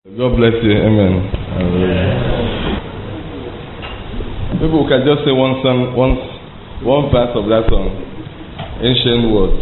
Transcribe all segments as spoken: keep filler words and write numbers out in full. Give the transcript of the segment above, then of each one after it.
God bless you. Amen. Hallelujah. Maybe we can just say one song, one, one part of that song. Ancient Words.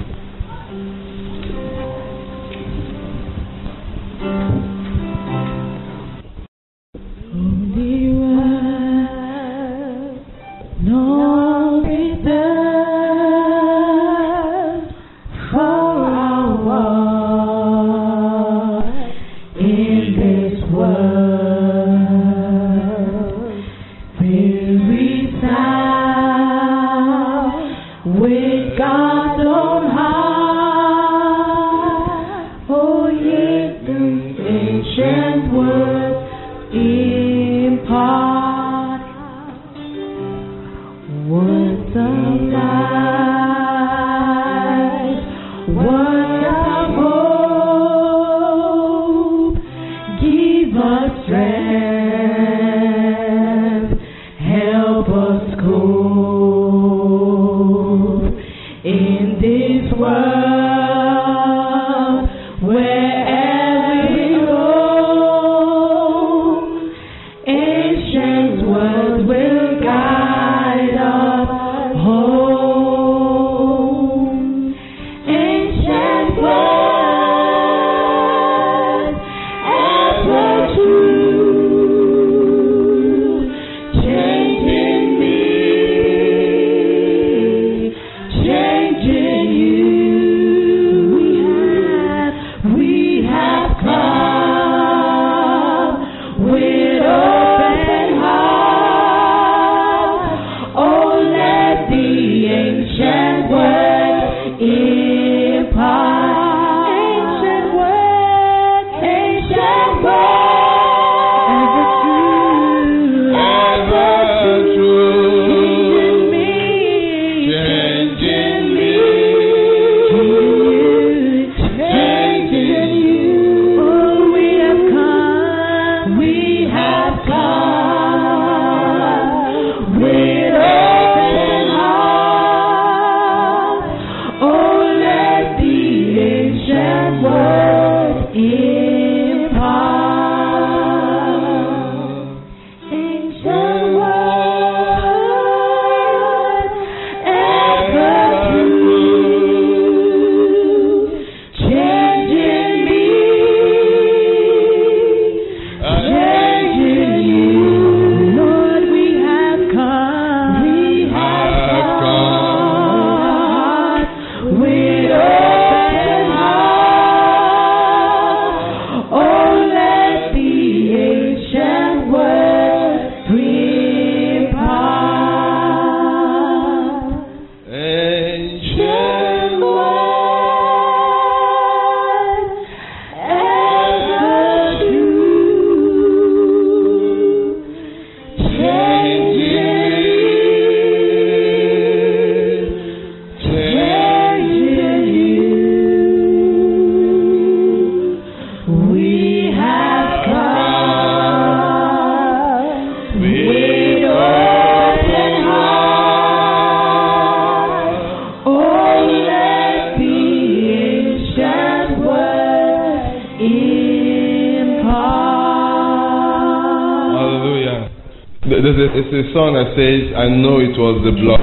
It's a song that says, I know it was the blood.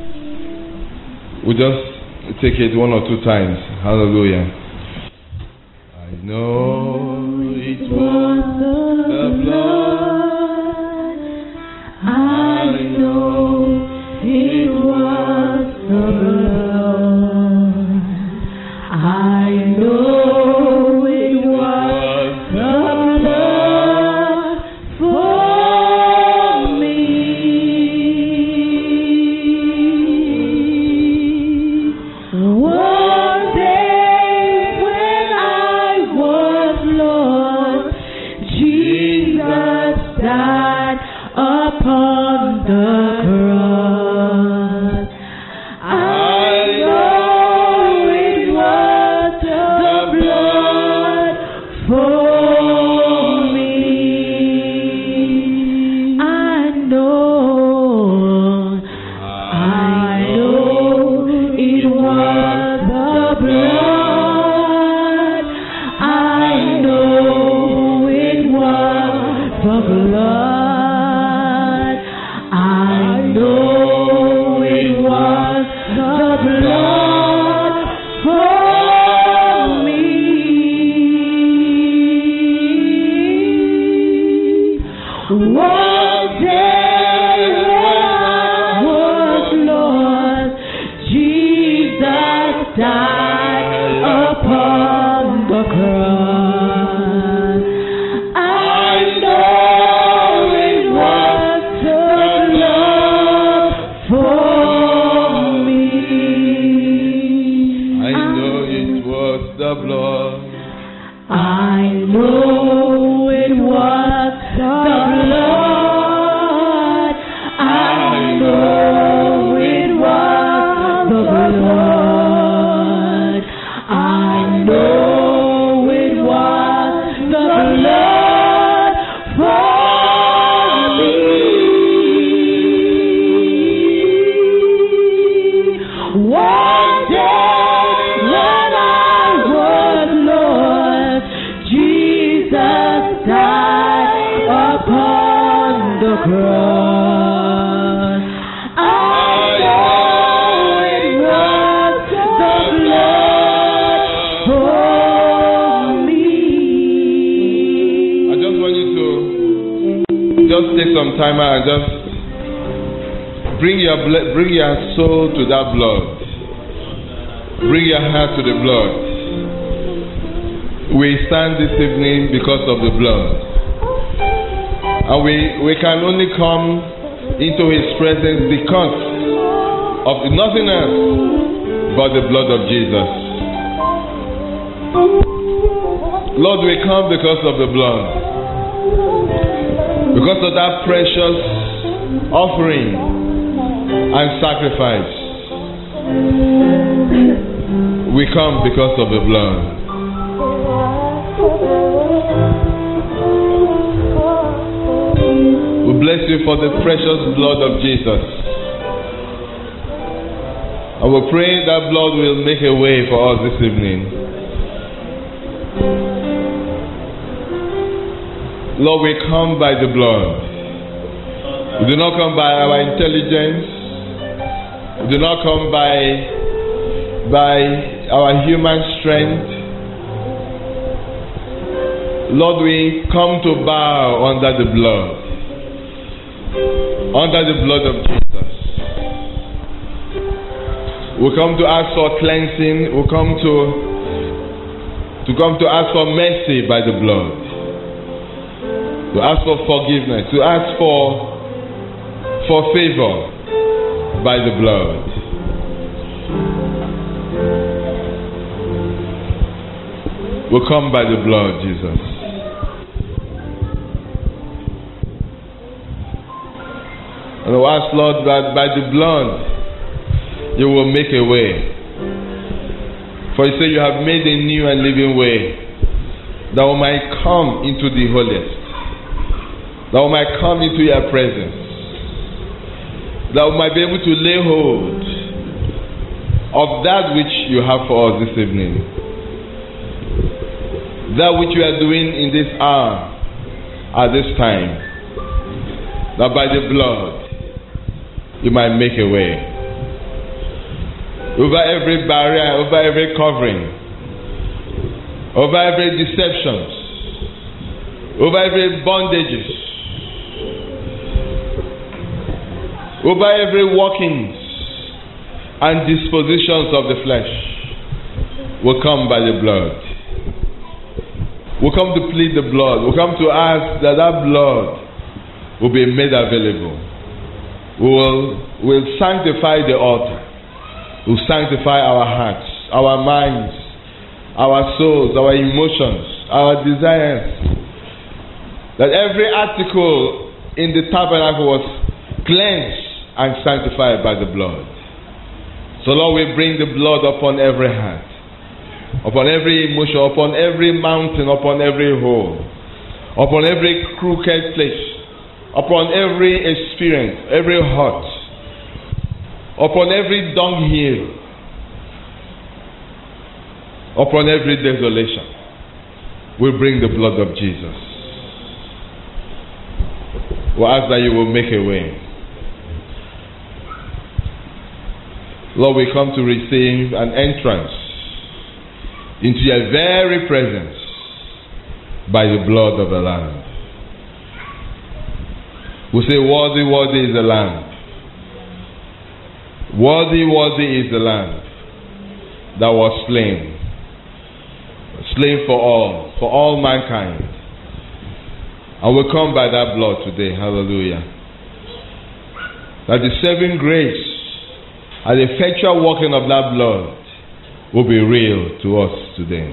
We just take it one or two times. Hallelujah. I know it was the blood. I know it was the blood. I know it was the blood for one day when I was lost, Jesus. One day when I was lost, Jesus died upon the cross. I know it was the love for me. I know it was the blood. I know it was the blood. I know it was the blood. I know it was the blood for me. One day when I was lost, Jesus died upon the cross. I know it was the blood for me. I just want you to just take some time out and just bring your ble- bring your soul to that blood. Bring your heart to the blood. We stand this evening because of the blood. And we, we can only come into His presence because of nothing else but the blood of Jesus. Lord, we come because of the blood. Because of that precious offering and sacrifice. We come because of the blood. We bless you for the precious blood of Jesus. And we pray that blood will make a way for us this evening. Lord, we come by the blood. We do not come by our intelligence. We do not come by by our human strength. Lord, we come to bow under the blood. Under the blood of Jesus. We come to ask for cleansing. We come to to come to ask for mercy by the blood. To ask for forgiveness. To ask for for favor by the blood. We come by the blood, Jesus. And we ask, Lord, that by the blood you will make a way. For you say you have made a new and living way, that we might come into the holiest, that we might come into your presence, that we might be able to lay hold of that which you have for us this evening, that which you are doing in this hour, at this time, that by the blood you might make a way over every barrier, over every covering, over every deceptions, over every bondages, over every workings and dispositions of the flesh will come by the blood. We'll come to plead the blood. We'll come to ask that that blood will be made available. We will will sanctify the altar. We'll sanctify our hearts, our minds, our souls, our emotions, our desires. That every article in the tabernacle was cleansed and sanctified by the blood. So Lord, we bring the blood upon every heart, upon every emotion, upon every mountain, upon every hole, upon every crooked place, upon every experience, every hurt, upon every dunghill, upon every desolation. We bring the blood of Jesus. We ask that you will make a way. Lord, we come to receive an entrance into your very presence by the blood of the Lamb. We say, worthy, worthy is the Lamb. Worthy, worthy is the Lamb that was slain. Slain for all, for all mankind. And we come by that blood today. Hallelujah. That the saving grace and the effectual working of that blood will be real to us today.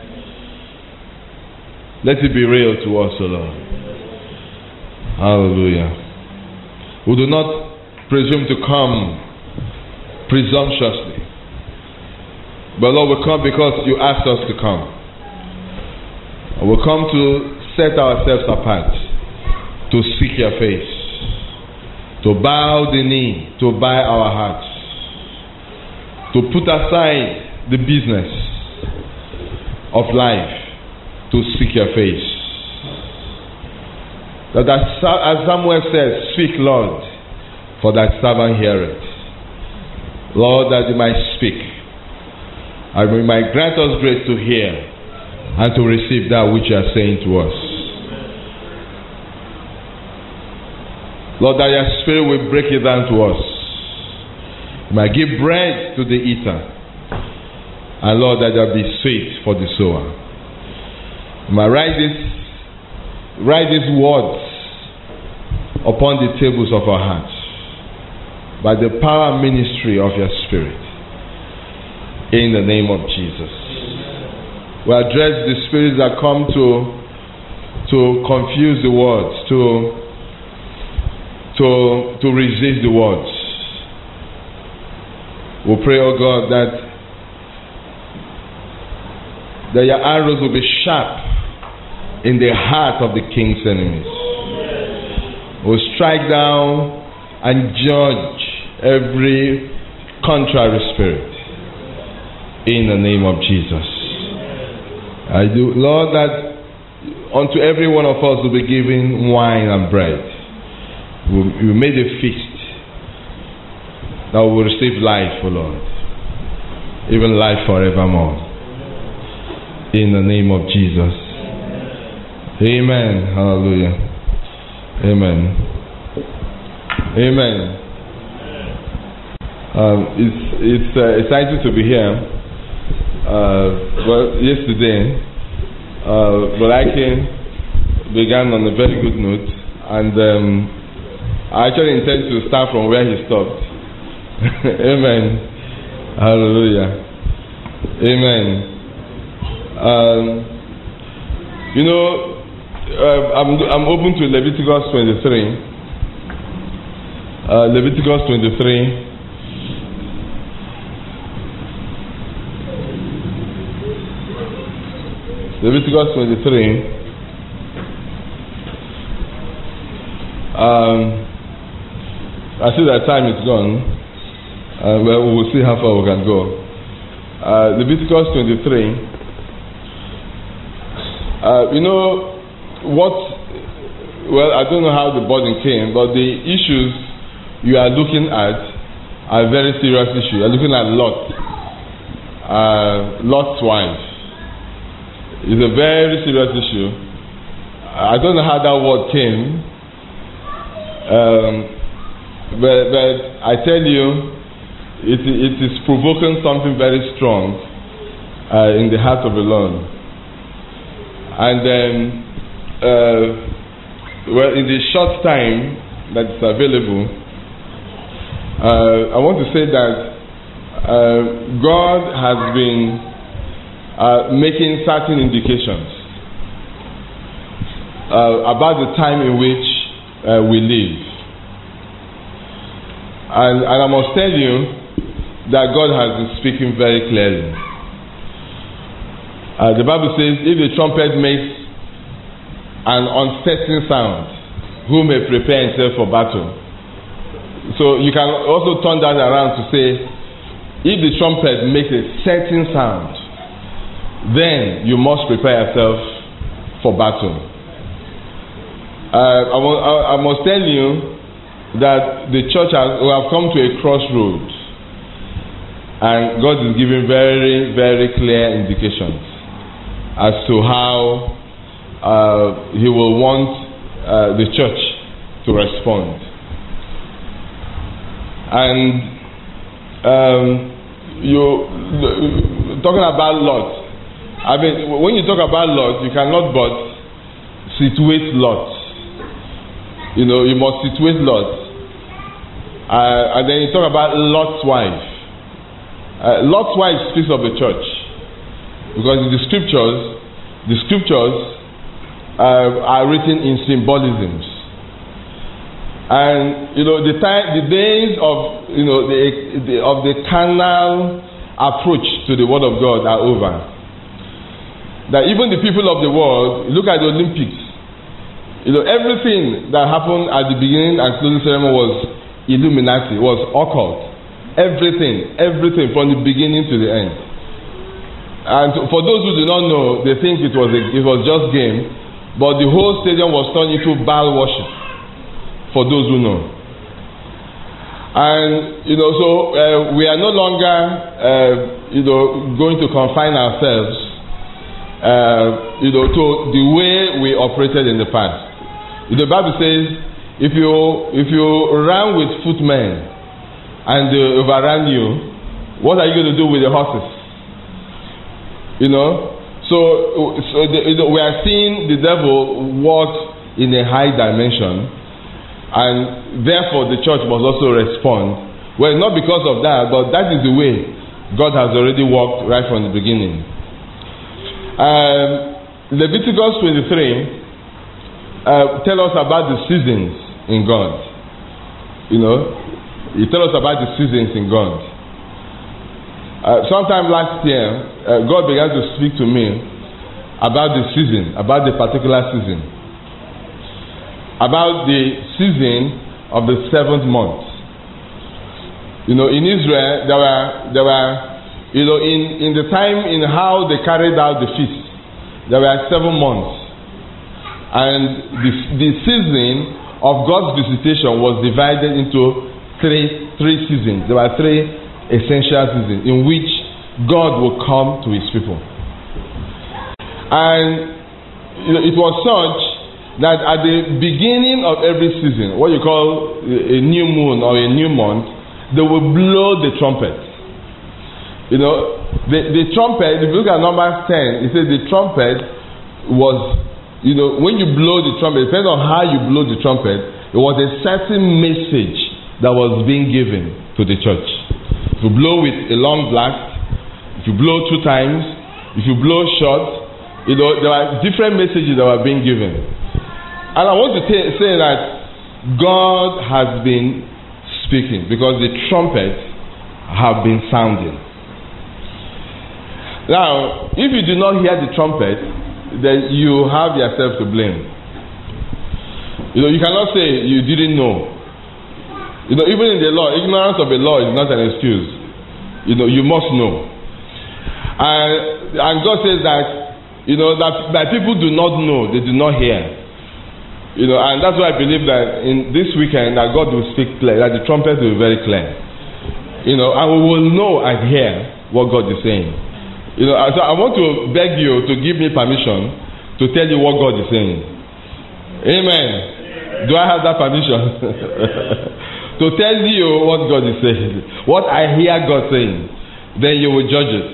Let it be real to us, O Lord. Hallelujah. We do not presume to come presumptuously. But Lord, we come because you asked us to come. And we come to set ourselves apart, to seek your face, to bow the knee, to buy our hearts, to put aside the business of life, to seek your face. That as Samuel says, speak, Lord, for thy servant heareth. Lord, that you might speak, and you might grant us grace to hear and to receive that which you are saying to us. Lord, that your spirit will break it down to us. You might give bread to the eater, and Lord, that there be sweet for the sower. You might write this, write these words upon the tables of our hearts by the power and ministry of your Spirit. In the name of Jesus. We address the spirits that come to to confuse the words, to to to resist the words. We pray, oh God, that that your arrows will be sharp in the heart of the king's enemies. We'll strike down and judge every contrary spirit in the name of Jesus. I do, Lord, that unto every one of us will be given wine and bread. We made a feast that we will receive life, O Lord, even life forevermore. In the name of Jesus. Amen. Hallelujah. Amen. Amen. Um, it's it's uh, exciting to be here. Uh, well, yesterday, uh, Brother began on a very good note, and um, I actually intend to start from where he stopped. Amen. Hallelujah. Amen. Um, you know, uh, I'm I'm open to Leviticus twenty-three. Uh, Leviticus twenty-three. Leviticus twenty-three. Um, I see that time is gone. Uh, well, we will see how far we can go. Uh, Leviticus twenty-three. Uh, you know what? Well, I don't know how the burden came, but the issues you are looking at are very serious issues. You are looking at Lot, uh, Lot's wife. It's a very serious issue. I don't know how that word came, um, but, but I tell you, it, it is provoking something very strong uh, in the heart of the Lord. And then, uh, well, in the short time that is available, uh, I want to say that uh, God has been uh, making certain indications uh, about the time in which uh, we live. And, and I must tell you that God has been speaking very clearly. Uh, the Bible says, if the trumpet makes an uncertain sound, who may prepare himself for battle? So you can also turn that around to say, if the trumpet makes a certain sound, then you must prepare yourself for battle. Uh, I, will, I, I must tell you that the church has we have come to a crossroads, and God is giving very, very clear indications as to how uh, He will want uh, the church to respond. And um, you talking about Lot. I mean, when you talk about Lot, you cannot but situate Lot. You know, you must situate Lot. Uh, and then you talk about Lot's wife. Uh, Lot's wife speaks of the church, because in the scriptures, the scriptures uh, are written in symbolisms. And you know, the time, the days of you know the, the of the carnal approach to the word of God are over. That even the people of the world, look at the Olympics. You know, everything that happened at the beginning and closing ceremony was Illuminati, was occult. Everything, everything from the beginning to the end. And for those who do not know, they think it was a, it was just game, but the whole stadium was turned into Baal worship. For those who know. And you know, so uh, we are no longer uh, you know going to confine ourselves uh, you know to the way we operated in the past. The Bible says, if you if you run with footmen and they overrun you, what are you going to do with the horses? You know, so so the, you know, we are seeing the devil work in a high dimension. And therefore the church must also respond. Well, not because of that, but that is the way God has already worked right from the beginning. Um, Leviticus twenty-three uh, tell us about the seasons in God. You know, it tells us about the seasons in God. Uh, sometime last year, uh, God began to speak to me about the season, about the particular season. About the season of the seventh month. You know, in Israel, there were, there were, you know, in, in the time in how they carried out the feast, there were seven months. And the, the season of God's visitation was divided into three, three seasons. There were three essential seasons in which God will come to his people. And you know, it was such that at the beginning of every season, what you call a new moon or a new month, they will blow the trumpet. You know, the, the trumpet, if you look at Numbers ten, it says the trumpet was, you know, when you blow the trumpet, depending on how you blow the trumpet, it was a certain message that was being given to the church. If you blow with a long blast, if you blow two times, if you blow short, you know, there are different messages that were being given. And I want to t- say that God has been speaking because the trumpets have been sounding. Now, if you do not hear the trumpet, then you have yourself to blame. You know, you cannot say you didn't know. You know, even in the law, ignorance of a law is not an excuse. You know, you must know. And, and God says that, you know, that, that people do not know, they do not hear. You know, and that's why I believe that in this weekend that God will speak clear, that the trumpet will be very clear. You know, and we will know and hear what God is saying. You know, so I want to beg you to give me permission to tell you what God is saying. Amen. Do I have that permission? To tell you what God is saying. What I hear God saying. Then you will judge it.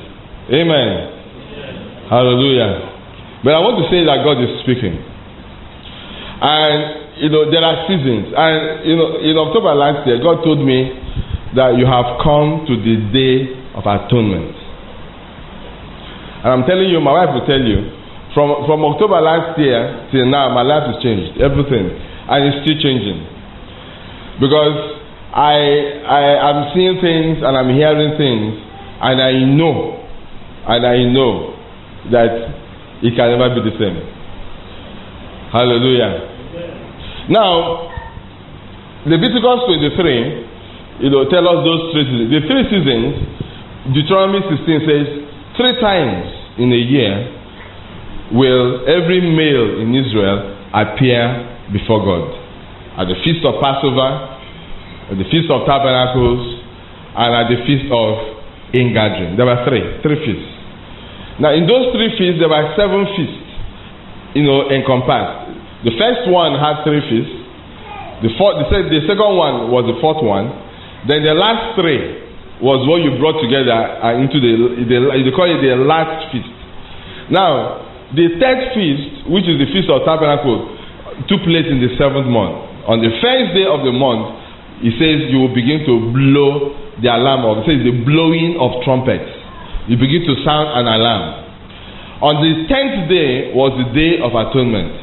Amen. Hallelujah. But I want to say that God is speaking. And you know, there are seasons. And you know, in October last year, God told me that you have come to the day of atonement. And I'm telling you, my wife will tell you, from from October last year till now, my life has changed. Everything. And it's still changing. Because I I am seeing things and I'm hearing things, and I know, and I know that it can never be the same. Hallelujah. Now, Leviticus twenty-three, you know, tell us those three seasons. The three seasons, Deuteronomy sixteen says, three times in a year will every male in Israel appear before God. At the feast of Passover, at the feast of Tabernacles, and at the feast of Ingathering. There were three, three feasts. Now, in those three feasts, there were seven feasts, you know, encompassed. The first one had three feasts. The, fourth, the, sec- the second one was the fourth one. Then the last three was what you brought together uh, into the, the, they call it the last feast. Now, the third feast, which is the Feast of Tabernacle, took place in the seventh month. On the first day of the month, it says you will begin to blow the alarm of, it says the blowing of trumpets. You begin to sound an alarm. On the tenth day was the Day of Atonement,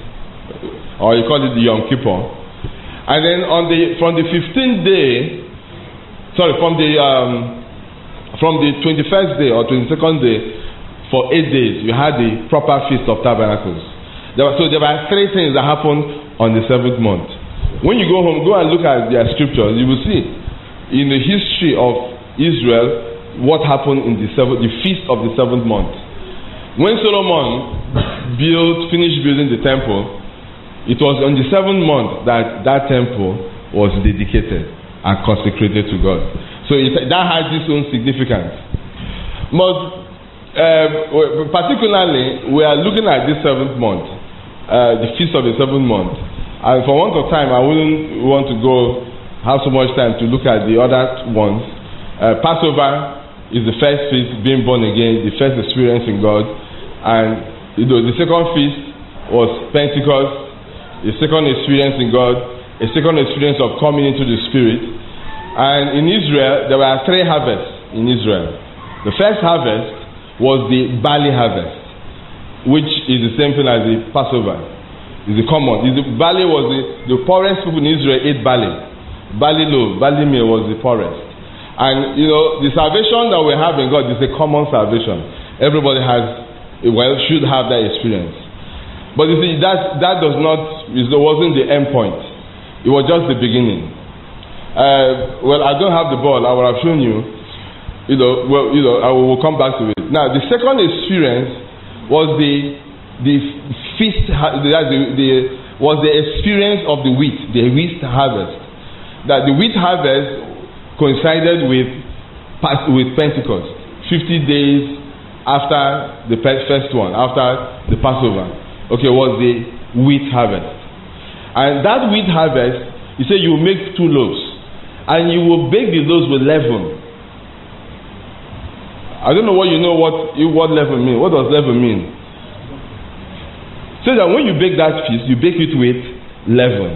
or you call it the Yom Kippur. And then on the from the fifteenth day, sorry, from the um, from the twenty-first day or twenty-second day, for eight days, you had the proper Feast of Tabernacles. There were, so there were three things that happened on the seventh month. When you go home, go and look at their scriptures. You will see in the history of Israel what happened in the seventh, the Feast of the seventh month. When Solomon built, finished building the temple, it was on the seventh month that that temple was dedicated and consecrated to God. So it, that has its own significance. But Uh, particularly, we are looking at this seventh month, uh, the feast of the seventh month. And for want of time, I wouldn't want to go have so much time to look at the other ones. Uh, Passover is the first feast, being born again, the first experience in God. And you know, the second feast was Pentecost, the second experience in God, a second experience of coming into the Spirit. And in Israel, there were three harvests in Israel. The first harvest was the barley harvest, which is the same thing as the Passover. It's the common. It's the barley was the, the poorest people in Israel ate barley. Barley loaf, barley meal was the poorest. And you know, the salvation that we have in God is a common salvation. Everybody has, well, should have that experience. But you see, that that does not, it wasn't the end point. It was just the beginning. Uh, well, I don't have the ball. I would have shown you. You know, well, you know, I will come back to it. Now, the second experience was the the feast. The, the was the experience of the wheat, the wheat harvest. That the wheat harvest coincided with with Pentecost, fifty days after the first one, after the Passover. Okay, was the wheat harvest, and that wheat harvest, he said, you will make two loaves, and you will bake the loaves with leaven. I don't know what you know what what leaven mean. What does leaven mean? So that when you bake that feast, you bake it with leaven.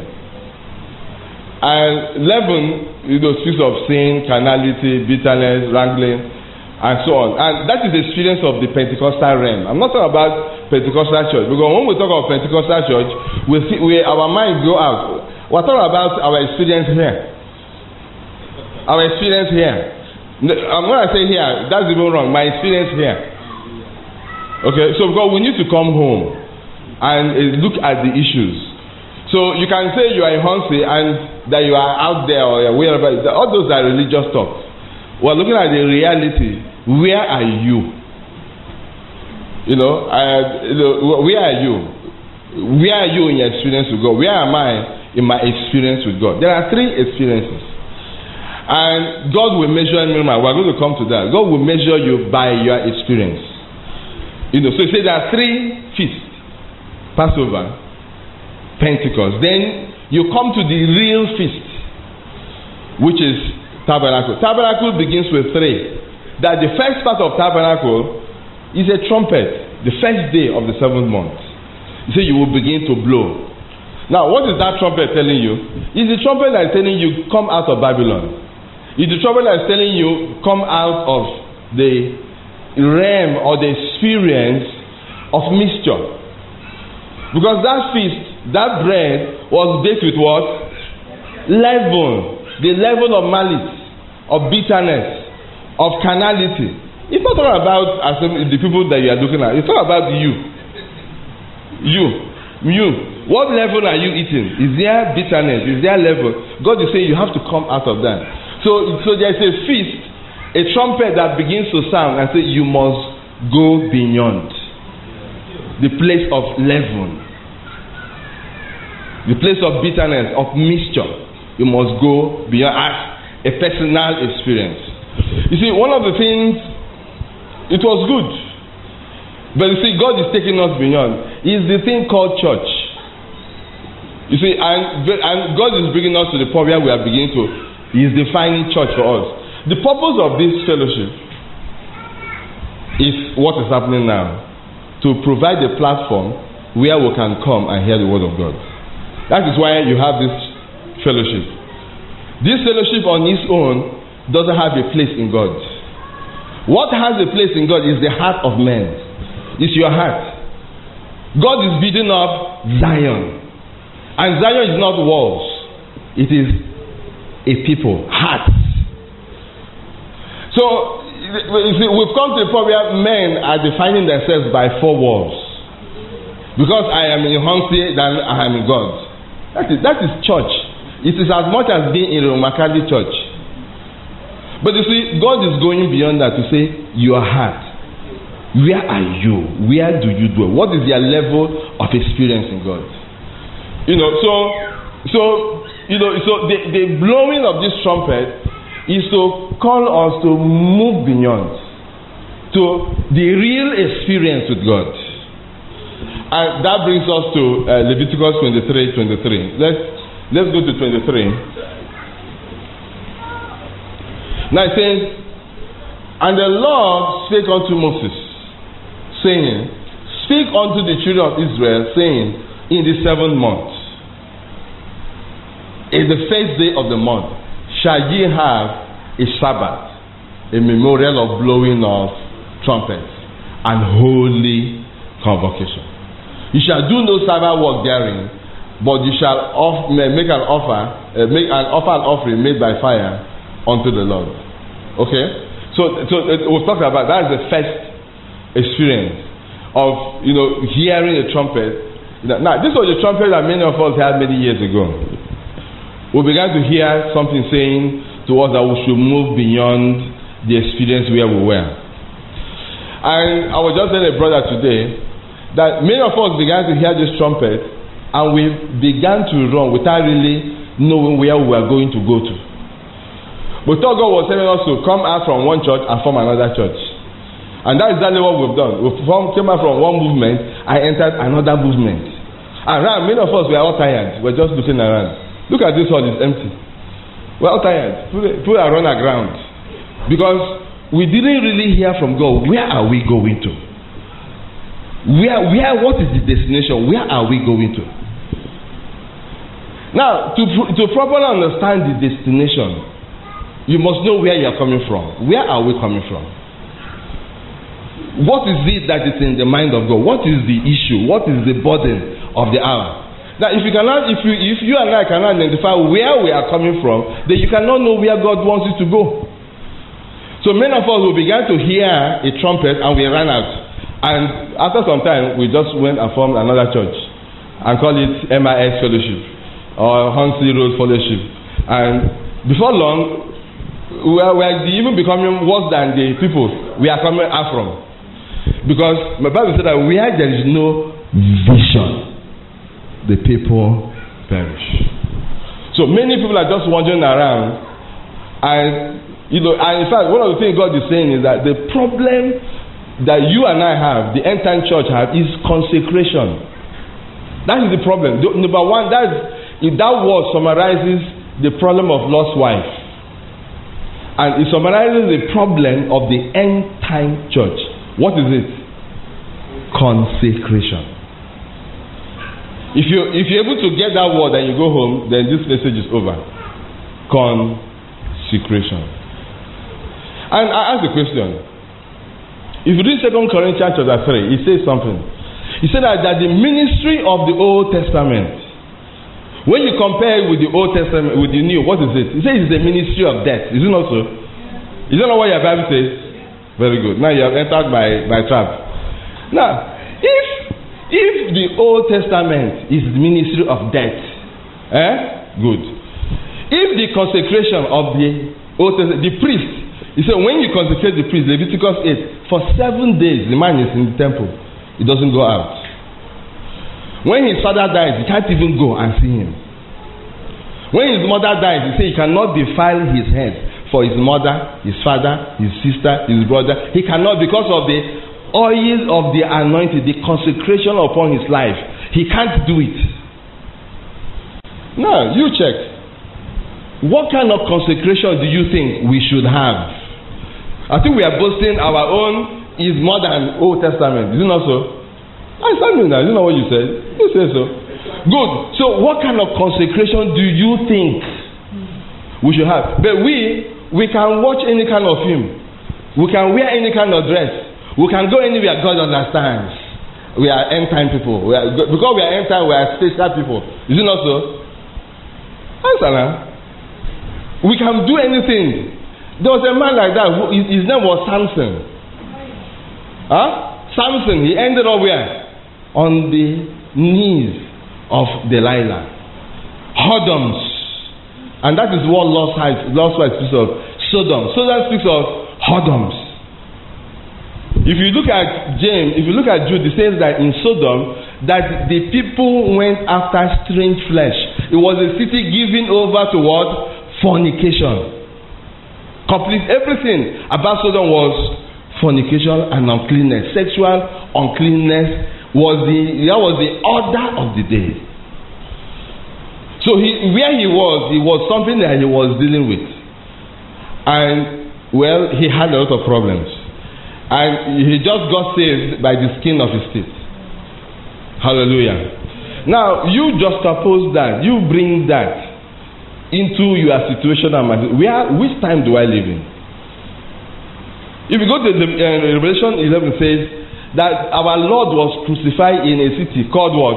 And leaven, you know, speaks of sin, carnality, bitterness, wrangling, and so on. And that is the experience of the Pentecostal realm. I'm not talking about Pentecostal church, because when we talk about Pentecostal church, we see, we our minds go out. We're talking about our experience here. Our experience here. I'm going to say here, that's even wrong. My experience here. Okay, so because we need to come home and uh, look at the issues. So you can say you are in Hornsey and that you are out there or wherever. All those are religious talk. We're looking at the reality. Where are you? You know, uh, you know, where are you? Where are you in your experience with God? Where am I in my experience with God? There are three experiences. And God will measure you. We're going to come to that. God will measure you by your experience. You know, so he said there are three feasts: Passover, Pentecost. Then you come to the real feast, which is Tabernacle. Tabernacle begins with three. That the first part of Tabernacle is a trumpet, the first day of the seventh month. He said you will begin to blow. Now, what is that trumpet telling you? It's the trumpet that is telling you, come out of Babylon. It's the trumpet that is telling you, come out of the realm or the experience of mixture. Because that feast, that bread was baked with what? Leaven. The leaven of malice, of bitterness, of carnality. It's not all about the people that you are looking at. It's all about you. You. You. What level are you eating? Is there bitterness? Is there level? God is saying you have to come out of that. So, so there's a feast, a trumpet that begins to sound and say you must go beyond the place of leaven, the place of bitterness, of mixture. You must go beyond as a personal experience. You see, one of the things, it was good, but you see, God is taking us beyond. Is the thing called church. You see, and, and God is bringing us to the point where we are beginning to, He is defining church for us. The purpose of this fellowship is what is happening now. To provide a platform where we can come and hear the word of God. That is why you have this fellowship. This fellowship on its own doesn't have a place in God. What has a place in God is the heart of man. It's your heart. God is building up Zion. And Zion is not walls. It is a people, hearts. So, you see, we've come to a point where men are defining themselves by four walls. Because I am in Hunsley than I am in God. That is, that is church. It is as much as being in Romakali church. But you see, God is going beyond that to say, your heart. Where are you? Where do you dwell? What is your level of experience in God? You know, so, so you know, so the, the blowing of this trumpet is to call us to move beyond to the real experience with God. And that brings us to uh, Leviticus twenty-three twenty-three. Let's, let's go to twenty-three. Now it says, and the Lord spake unto Moses, saying, speak unto the children of Israel, saying, in the seventh month, in the first day of the month, shall ye have a Sabbath, a memorial of blowing of trumpets, and holy convocation. You shall do no Sabbath work therein, but you shall off, make an offer, uh, make an offer and offering made by fire unto the Lord. Okay? So, so uh, we'll talk about that. Is the first experience of, you know, hearing a trumpet. Now, this was the trumpet that many of us had many years ago. We began to hear something saying to us that we should move beyond the experience where we were. And I was just telling a brother today that many of us began to hear this trumpet and we began to run without really knowing where we were going to go to. But God was telling us to come out from one church and form another church. And that is exactly what we've done. We came out from one movement and entered another movement. And now many of us were all tired. We're just looking around. Look at this hall, it's empty. We're all tired. People are run aground. Because we didn't really hear from God. Where are we going to? Where, where, what is the destination? Where are we going to? Now, to, to properly understand the destination, you must know where you are coming from. Where are we coming from? What is it that is in the mind of God? What is the issue? What is the burden of the hour? Now, if you cannot, if you, if you and I cannot identify where we are coming from, then you cannot know where God wants you to go. So many of us will begin to hear a trumpet and we ran out. And after some time, we just went and formed another church and called it M I S Fellowship or Hunsley Road Fellowship. And before long, we are, we are even becoming worse than the people we are coming out from. Because my Bible said that where there is no vision, the people perish. So many people are just wandering around, and you know, and in fact, one of the things God is saying is that the problem that you and I have, the end time church have, is consecration. That is the problem. The, number one, that if that word summarizes the problem of lost wife, and it summarizes the problem of the end time church. What is it? Consecration. If you if you're able to get that word and you go home, then this message is over. Consecration. And I ask the question. If you read Second Corinthians chapter three, it says something. He said that, that the ministry of the Old Testament, when you compare it with the Old Testament, with the New, what is it? It says it's the ministry of death. Is it not so? Is that not what your Bible says? Very good. Now you have entered my, my trap. Now, if if the Old Testament is the ministry of death, eh? Good. If the consecration of the Old Testament, the priest, he said when you consecrate the priest, Leviticus eight, for seven days the man is in the temple. He doesn't go out. When his father dies, he can't even go and see him. When his mother dies, he said he cannot defile his head for his mother, his father, his sister, his brother. He cannot, because of the oil of the anointing, the consecration upon his life. He can't do it. Now, you check. What kind of consecration do you think we should have? I think we are boasting our own is more than Old Testament. Is it not so? I said now. You know what you said? You say so. Good. So, what kind of consecration do you think we should have? But we, we can watch any kind of film. We can wear any kind of dress. We can go anywhere God understands. We are end time people. We are, because we are end time, we are special people. Is it not so? Answer now. We can do anything. There was a man like that. Who, his, his name was Samson. Huh? Samson. He ended up where? On the knees of Delilah. Whoredoms. And that is what Lord's wife speaks of. Sodom. Sodom speaks of whoredoms. If you look at James, if you look at Jude, it says that in Sodom, that the people went after strange flesh. It was a city given over to what? Fornication. Complete everything about Sodom was fornication and uncleanness. Sexual uncleanness was the that was the order of the day. So he, where he was, it was something that he was dealing with, and well, he had a lot of problems, and he just got saved by the skin of his teeth. Hallelujah. Now you juxtapose that, you bring that into your situation and where, which time do I live in? If you go to the uh, Revelation eleven, says that our Lord was crucified in a city called what?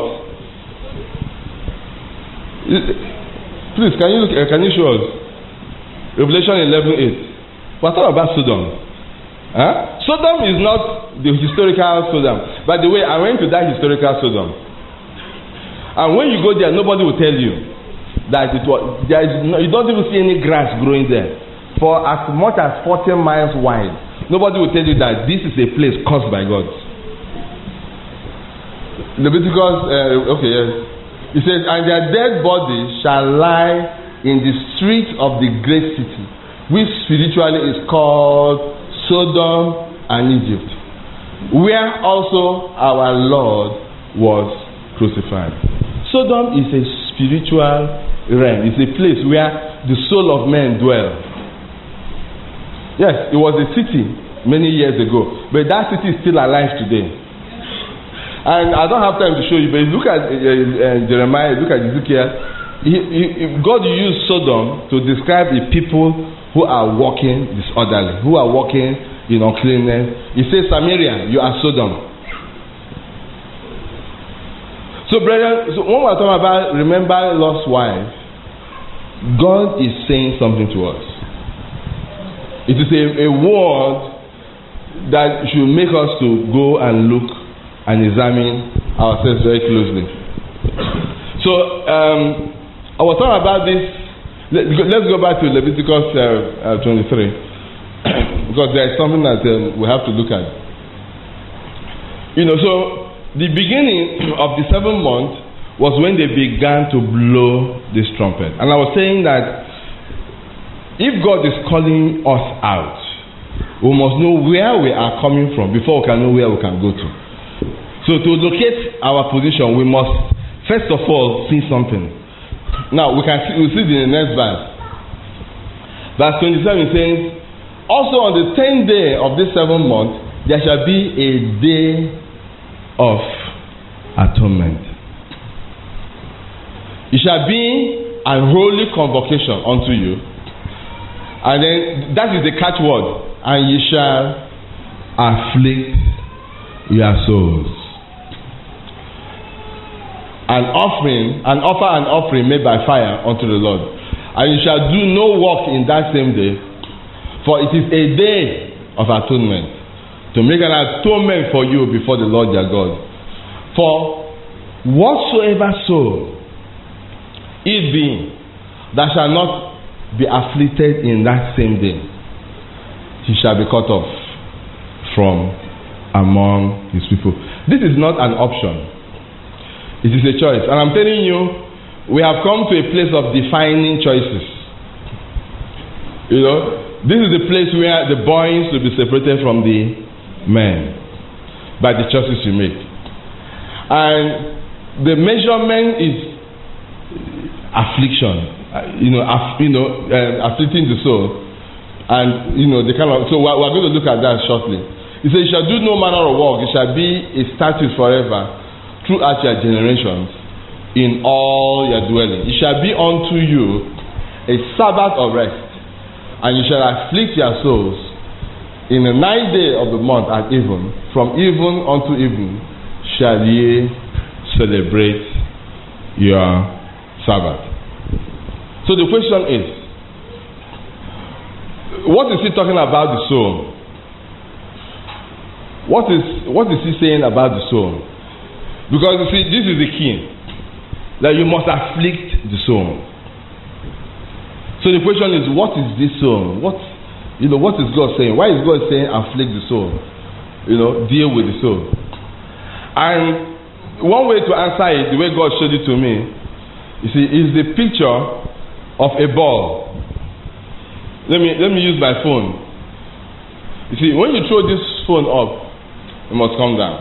Please, can you look, uh, can you show us Revelation eleven eight? We're talking about Sodom. Huh? Sodom is not the historical Sodom. By the way, I went to that historical Sodom, and when you go there, nobody will tell you that it was there is no, you don't even see any grass growing there for as much as forty miles wide. Nobody will tell you that this is a place cursed by God. Leviticus uh, okay, yes. It says, and their dead bodies shall lie in the streets of the great city, which spiritually is called Sodom and Egypt, where also our Lord was crucified. Sodom is a spiritual realm. It's a place where the soul of men dwell. Yes, it was a city many years ago, but that city is still alive today. And I don't have time to show you, but look at uh, uh, Jeremiah, look at Ezekiel. He, he, God used Sodom to describe the people who are walking disorderly, who are walking in uncleanness. He says, Samaria, you are Sodom. So, brethren, so when we're talking about remember Lot's wife, God is saying something to us. It is a, a word that should make us to go and look and examine ourselves very closely. So, um, I was talking about this. Let's go back to Leviticus uh, uh, twenty-three, because there is something that um, we have to look at. You know, so the beginning of the seventh month was when they began to blow this trumpet. And I was saying that if God is calling us out, we must know where we are coming from before we can know where we can go to. So to locate our position, we must first of all see something. Now we can see, we see in the next verse. Verse twenty-seven says, also on the tenth day of this seventh month, there shall be a day of atonement. It shall be an holy convocation unto you. And then that is the catchword. And ye shall afflict your souls. An offering, an offer and offering made by fire unto the Lord. And you shall do no work in that same day, for it is a day of atonement, to make an atonement for you before the Lord your God. For whatsoever soul it be that shall not be afflicted in that same day, he shall be cut off from among his people. This is not an option. It is a choice. And I'm telling you, we have come to a place of defining choices. You know, this is the place where the boys will be separated from the men by the choices you make. And the measurement is affliction, uh, you know, aff, you know, uh, afflicting the soul, and you know the kind of. So we're, we're going to look at that shortly. He says, "You shall do no manner of work; it shall be a statute forever throughout your generations in all your dwelling. It shall be unto you a Sabbath of rest, and you shall afflict your souls in the ninth day of the month at even. From even unto even shall ye celebrate your Sabbath." So the question is, what is he talking about the soul? What is what is he saying about the soul? Because you see, this is the key, that you must afflict the soul. So the question is, what is this soul? What you know? What is God saying? Why is God saying afflict the soul? You know, deal with the soul. And one way to answer it, the way God showed it to me, you see, is the picture of a ball. Let me let me use my phone. You see, when you throw this phone up, it must come down.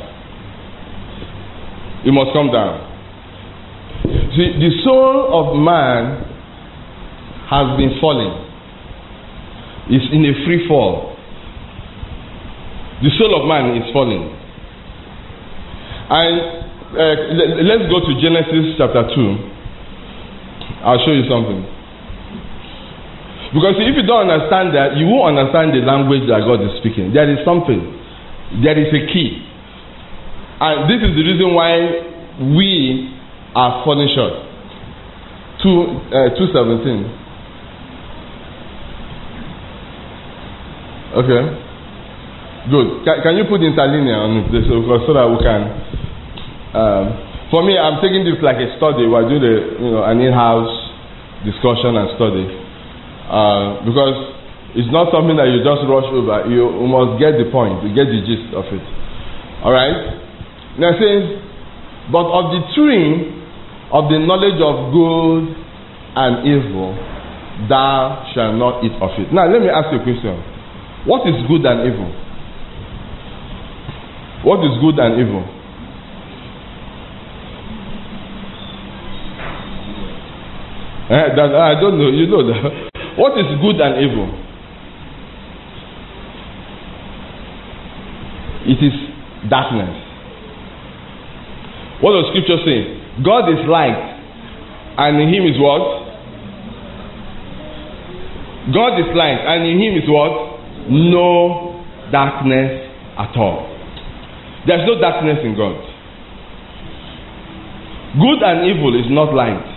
It must come down. See, the soul of man has been falling. It's in a free fall. The soul of man is falling. And uh, let's go to Genesis chapter two. I'll show you something. Because if you don't understand that, you won't understand the language that God is speaking. There is something. There is a key. And this is the reason why we are falling short. two, uh, two seventeen. Okay. Good. Can, can you put interlinear on this so, so that we can... Um, for me, I'm taking this like a study. We're doing a, you know, an in-house discussion and study. Uh, because it's not something that you just rush over. You, you must get the point, you get the gist of it. Alright? Now it says, but of the tree of the knowledge of good and evil, thou shalt not eat of it. Now let me ask you a question. What is good and evil? What is good and evil? Eh, that, I don't know. You know that. What is good and evil? It is darkness. What does Scripture say? God is light, and in Him is what? God is light, and in Him is what? No darkness at all. There's no darkness in God. Good and evil is not light.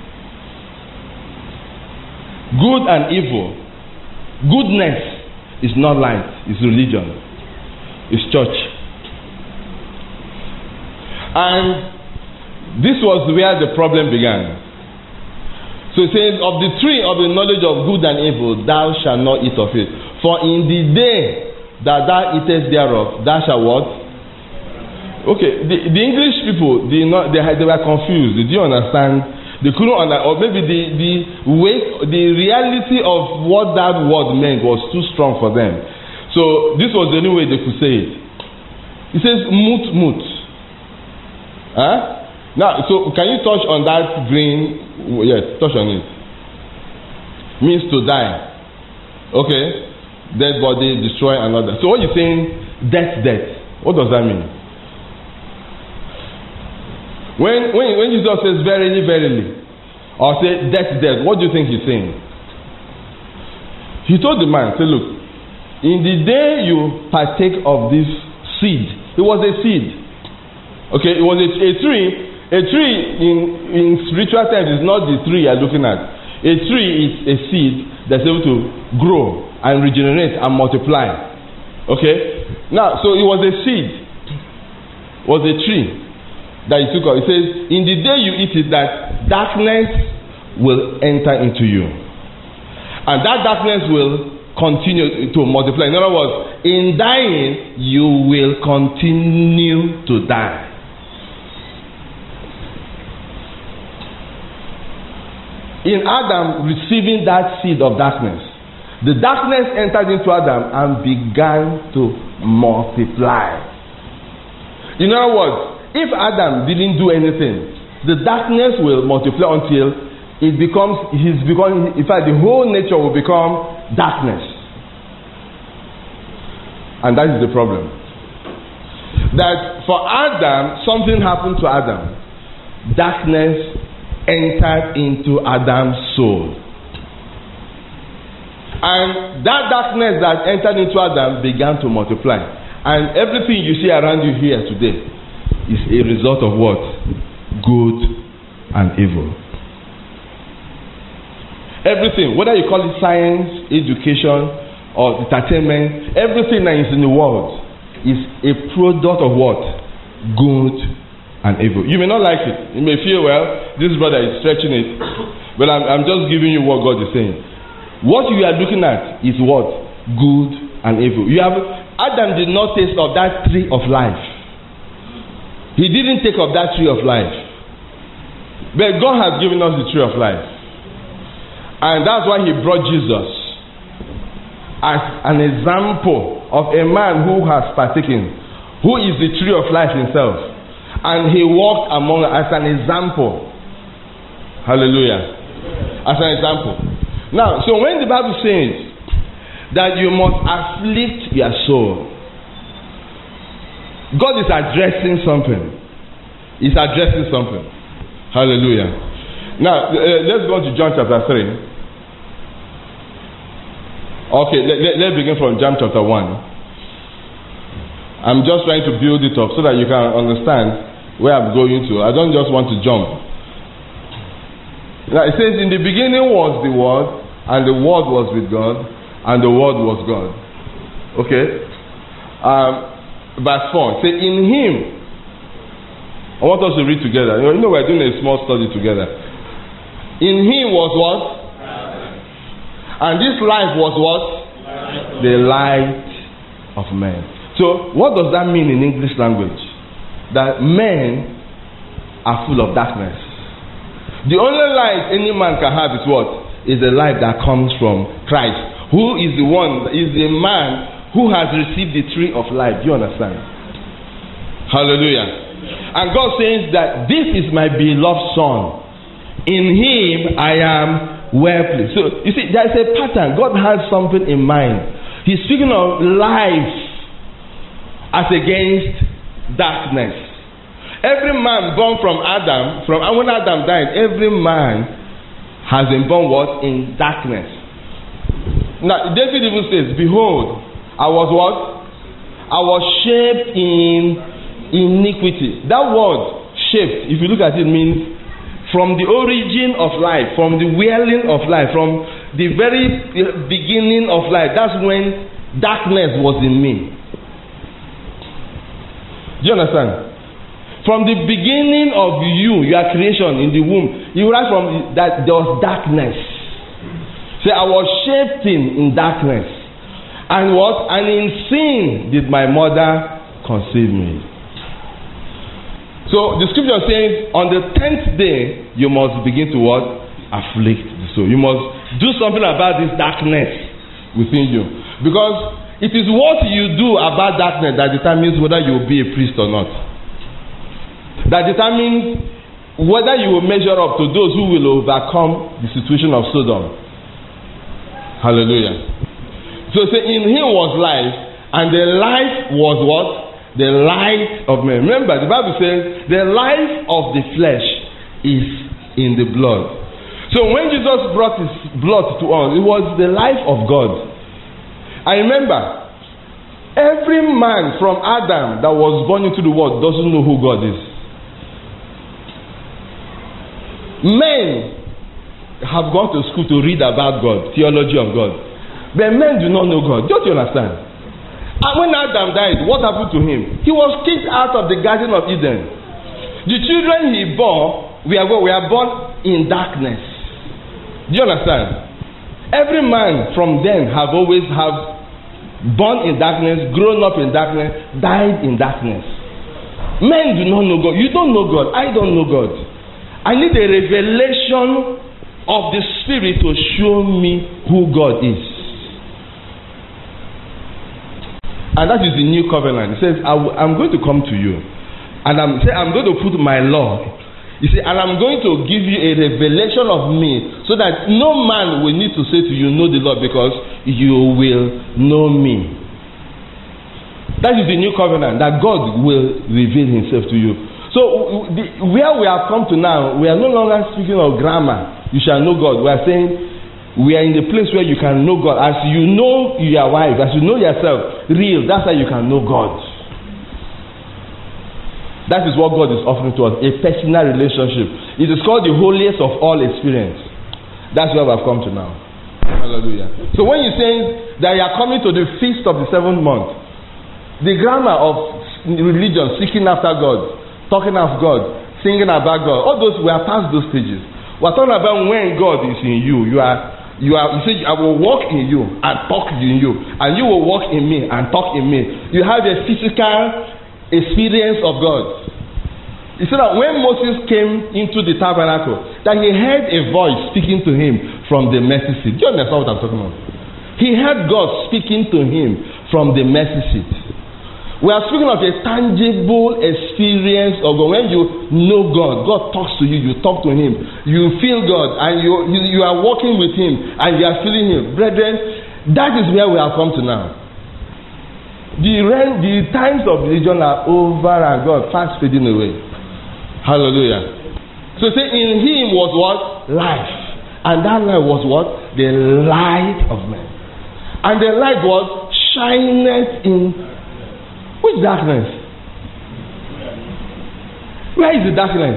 Good and evil. Goodness is not light, it's religion, it's church. And this was where the problem began. So it says, of the tree of the knowledge of good and evil, thou shalt not eat of it. For in the day that thou eatest thereof, thou shalt what? Okay, the, the English people, they, not, they, they were confused. Did you understand? They couldn't understand, or maybe the, the weight, the reality of what that word meant was too strong for them. So this was the only way they could say it. It says, mut mut. Huh? Now, so can you touch on that green? Yes, touch on it. Means to die. Okay? Dead body, destroy another. So what you're saying, death, death. What does that mean? When, when, when Jesus says verily, verily, or say death, death, what do you think he's saying? He told the man, say, look, in the day you partake of this seed, it was a seed. Okay, it was a, a tree. A tree in, in spiritual terms is not the tree you're looking at. A tree is a seed that's able to grow and regenerate and multiply. Okay? Now, so it was a seed. It was a tree that he took up. It says, in the day you eat it, that darkness will enter into you. And that darkness will continue to multiply. In other words, in dying, you will continue to die. In Adam receiving that seed of darkness, the darkness entered into Adam and began to multiply. In other words, if Adam didn't do anything, the darkness will multiply until it becomes, he's becoming, in fact, the whole nature will become darkness. And that is the problem. That for Adam, something happened to Adam. Darkness entered into Adam's soul. And that darkness that entered into Adam began to multiply. And everything you see around you here today is a result of what? Good and evil. Everything, whether you call it science, education, or entertainment, everything that is in the world is a product of what? Good and evil. You may not like it. You may feel, well, this brother is stretching it. But I'm, I'm just giving you what God is saying. What you are looking at is what? Good and evil. You have Adam did not taste of that tree of life. He didn't take of that tree of life. But God has given us the tree of life. And that's why he brought Jesus as an example of a man who has partaken, who is the tree of life himself. And he walked among us as an example. Hallelujah. As an example. Now, so when the Bible says that you must afflict your soul, God is addressing something. He's addressing something. Hallelujah. Now, uh, let's go to John chapter three. Okay, let, let, let's begin from John chapter one. I'm just trying to build it up so that you can understand where I'm going to. I don't just want to jump. Now, it says, in the beginning was the Word, and the Word was with God, and the Word was God. Okay? Um, verse four. Say, in Him. I want us to read together. You know, we're doing a small study together. In Him was what? And this life was what? The light of men. So, what does that mean in English language? That men are full of darkness. The only light any man can have is what? Is the light that comes from Christ, who is the one, is the man who has received the tree of life. Do you understand? Hallelujah. And God says that this is my beloved Son. In Him I am well pleased. So you see, there is a pattern. God has something in mind. He's speaking of life as against darkness. Every man born from Adam, from when Adam died, every man has been born what? In darkness. Now, David even says, behold, I was what? I was shaped in iniquity. That word, shaped, if you look at it, means from the origin of life, from the wailing of life, from the very beginning of life. That's when darkness was in me. Do you understand? From the beginning of you, your creation in the womb, you write from that there was darkness. Say, I was shaped in, in darkness. And what? And in sin did my mother conceive me. So the scripture says, on the tenth day, you must begin to what? Afflict the soul. You must do something about this darkness within you. Because it is what you do about darkness that determines whether you will be a priest or not. That determines whether you will measure up to those who will overcome the situation of Sodom. Hallelujah. So say, in Him was life, and the life was what? The light of men. Remember, the Bible says, the life of the flesh is in the blood. So when Jesus brought His blood to us, it was the life of God. I remember, every man from Adam that was born into the world doesn't know who God is. Men have gone to school to read about God, theology of God. But men do not know God. Don't you understand? And when Adam died, what happened to him? He was kicked out of the Garden of Eden. The children he bore were, were born in darkness. Do you understand? Every man from then have always have born in darkness, grown up in darkness, died in darkness. Men do not know God. You don't know God. I don't know God. I need a revelation of the Spirit to show me who God is. And that is the new covenant. It says, I w- I'm going to come to you. And I'm, say, I'm going to put my law You see, and I'm going to give you a revelation of me so that no man will need to say to you, know the Lord, because you will know me. That is the new covenant, that God will reveal himself to you. So the, where we have come to now, we are no longer speaking of grammar. You shall know God. We are saying we are in the place where you can know God. As you know your wife, as you know yourself, real, that's how you can know God. That is what God is offering to us, a personal relationship. It is called the holiest of all experience. That's where we have come to now. Hallelujah. So when you're saying that you are coming to the feast of the seventh month, the grammar of religion, seeking after God, talking of God, singing about God, all those, we are past those stages. We are talking about when God is in you. You are, you are, you say, I will walk in you and talk in you, and you will walk in me and talk in me. You have a physical experience of God. He said that when Moses came into the tabernacle, that he heard a voice speaking to him from the mercy seat. Do you understand what I'm talking about? He heard God speaking to him from the mercy seat. We are speaking of a tangible experience of God. When you know God, God talks to you, you talk to him, you feel God, and you, you, you are walking with him, and you are feeling him. Brethren, that is where we have come to now. The, the times of religion are over and God fast fading away. Hallelujah. So say in him was what? Life. And that light was what? The light of men. And the light was shineth in which darkness? Where is the darkness?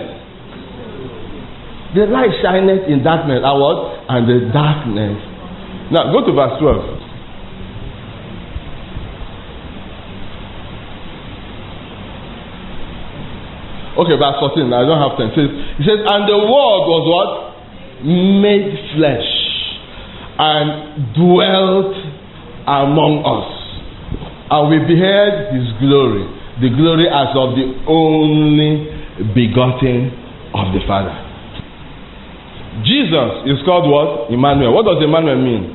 The light shineth in darkness. And what? And the darkness. Now go to verse twelve. Okay, verse fourteen. I don't have time. It says, it says, and the word was what? Made flesh and dwelt among us. And we beheld his glory, the glory as of the only begotten of the Father. Jesus is called what? Emmanuel. What does Emmanuel mean?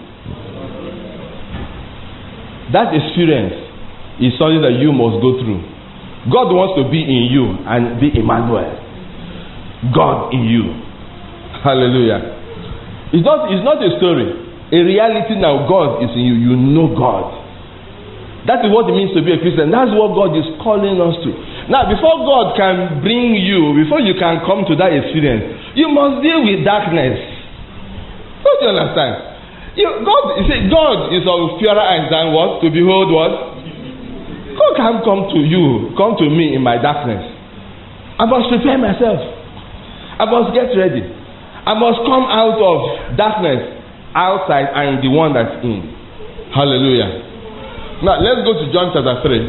That experience is something that you must go through. God wants to be in you and be Emmanuel. God in you. Hallelujah. It's not, it's not a story. A reality now. God is in you. You know God. That is what it means to be a Christian. That's what God is calling us to. Now, before God can bring you, before you can come to that experience, you must deal with darkness. Don't you understand? You, God, you say, God is of purer eyes than what? To behold what? God can't come to you, come to me in my darkness. I must prepare myself. I must get ready. I must come out of darkness outside and the one that's in. Hallelujah. Now let's go to John chapter three.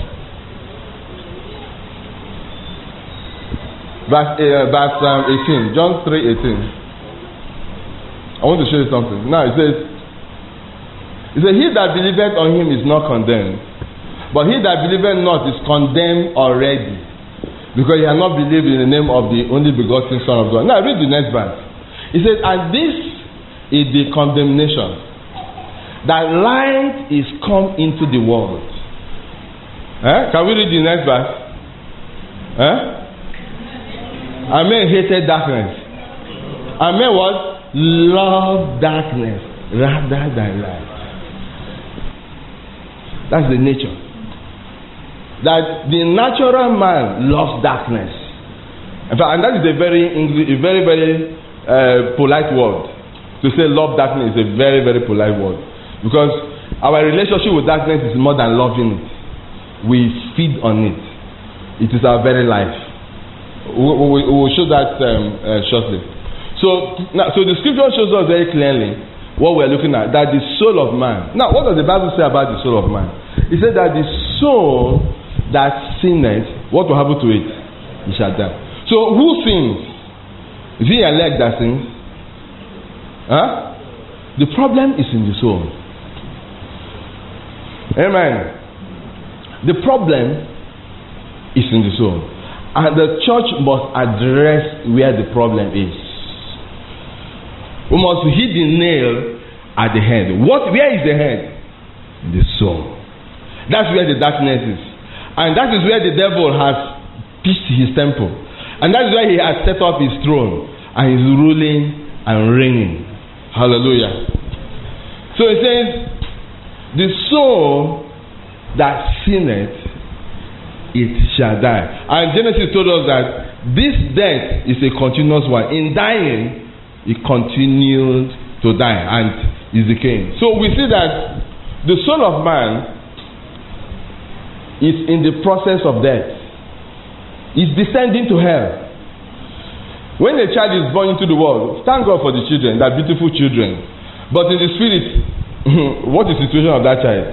Verse, uh, verse um, eighteen. John three eighteen. I want to show you something. Now it says, it says, he that believeth on him is not condemned. But he that believeth not is condemned already, because he has not believed in the name of the only begotten Son of God. Now read the next verse. He says, and this is the condemnation, that light is come into the world. Eh? Can we read the next verse? Eh? And men hated darkness. And men what? Love darkness rather than light. That's the nature. That the natural man loves darkness. In fact, and that is a very English, a very, very uh, polite word. To say love darkness is a very, very polite word. Because our relationship with darkness is more than loving it. We feed on it. It is our very life. We, we, we will show that um, uh, shortly. So, now, so the scripture shows us very clearly what we are looking at. That the soul of man. Now, what does the Bible say about the soul of man? It says that the soul that sinneth, what will happen to it? It shall die. So who sins? Is it your leg that sins? Huh? The problem is in the soul. Amen. The problem is in the soul. And the church must address where the problem is. We must hit the nail at the head. What? Where is the head? The soul. That's where the darkness is. And that is where the devil has pitched his temple. And that's why he has set up his throne and is ruling and reigning. Hallelujah. So it says, the soul that sinneth, it shall die. And Genesis told us that this death is a continuous one. In dying, it continued to die and is decaying. So we see that the soul of man is in the process of death. It's descending to hell. When a child is born into the world, thank God for the children, they're beautiful children. But in the spirit, what is the situation of that child?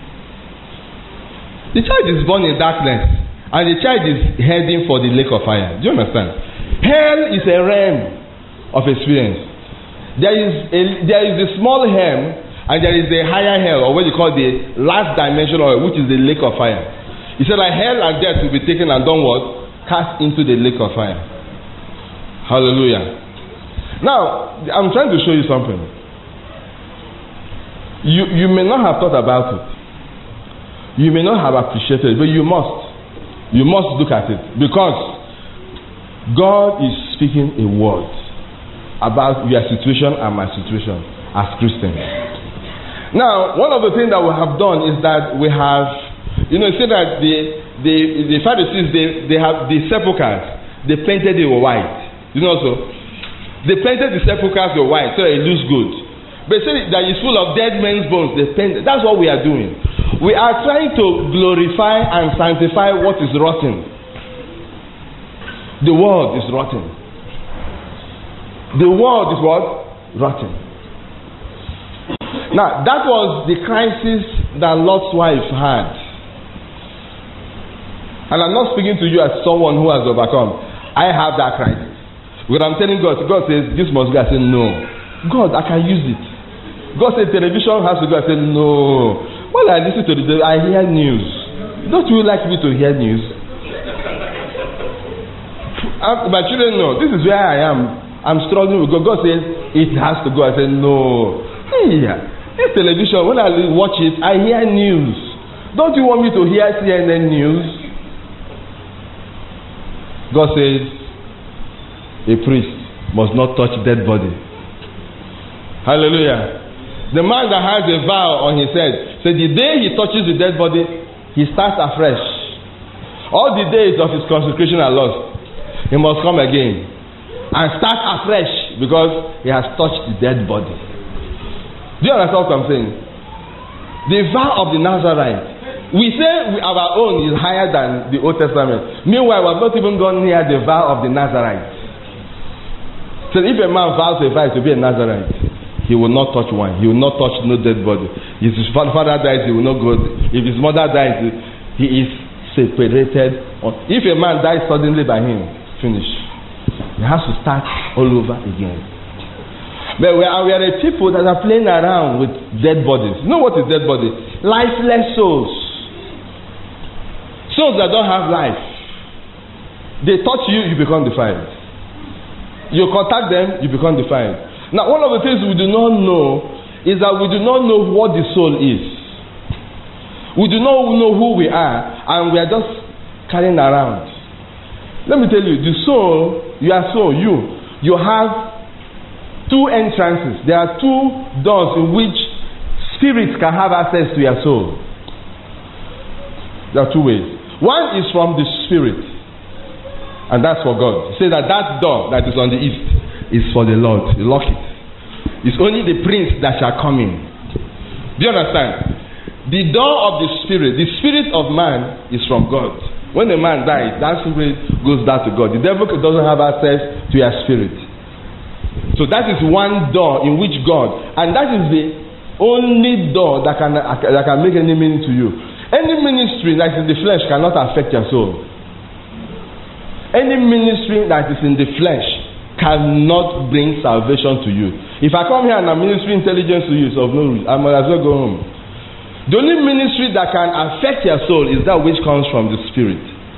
The child is born in darkness, and the child is heading for the lake of fire. Do you understand? Hell is a realm of experience. There is a, there is a small realm, and there is a higher hell, or what you call the last dimension of it, which is the lake of fire. He said like hell and death will be taken and done what? Cast into the lake of fire. Hallelujah. Now, I'm trying to show you something. You, you may not have thought about it. You may not have appreciated it, but you must. You must look at it. Because God is speaking a word about your situation and my situation as Christians. Now, one of the things that we have done is that we have, you know, say that the the, the Pharisees, they, they have the sepulchres, they painted it white. You know so? They painted the sepulchres with white so it looks good. But say that it's full of dead men's bones, they painted. That's what we are doing. We are trying to glorify and sanctify what is rotten. The world is rotten. The world is what? Rotten. Now, that was the crisis that Lot's wife had. And I'm not speaking to you as someone who has overcome. I have that crisis. When I'm telling God, God says, this must go. I say, no. God, I can use it. God said, television has to go. I said, no. When I listen to the I hear news. Don't you like me to hear news? My children know. This is where I am. I'm struggling with God. God says, it has to go. I said, no. Hey, this television, when I watch it, I hear news. Don't you want me to hear C N N news? God says, a priest must not touch dead body. Hallelujah. The man that has a vow on his head, so the day he touches the dead body, he starts afresh. All the days of his consecration are lost. He must come again and start afresh because he has touched the dead body. Do you understand what I'm saying? The vow of the Nazarite. We say our own is higher than the Old Testament. Meanwhile, we have not even gone near the vow of the Nazarite. So if a man vows a vow to be a Nazarite, he will not touch wine. He will not touch no dead body. If his father dies, he will not go. If his mother dies, he is separated. If a man dies suddenly by him, finish. He has to start all over again. But we are, we are a people that are playing around with dead bodies. You know what is dead body? Lifeless souls. Souls that don't have life. They touch you, you become defiled. You contact them, you become defiled. Now, one of the things we do not know is that we do not know what the soul is. We do not know who we are, and we are just carrying around. Let me tell you, the soul, you are soul, you, you have two entrances. There are two doors in which spirits can have access to your soul. There are two ways. One is from the spirit, and that's for God. Say that that door that is on the east is for the Lord. You lock it. It's only the prince that shall come in. Do you understand? The door of the spirit, the spirit of man is from God. When a man dies, that spirit goes down to God. The devil doesn't have access to your spirit. So that is one door in which God, and that is the only door that can that can make any meaning to you. Any ministry that is in the flesh cannot affect your soul. Any ministry that is in the flesh cannot bring salvation to you. If I come here and I'm ministering intelligence to you, it's of no use. I might as well go home. The only ministry that can affect your soul is that which comes from the spirit.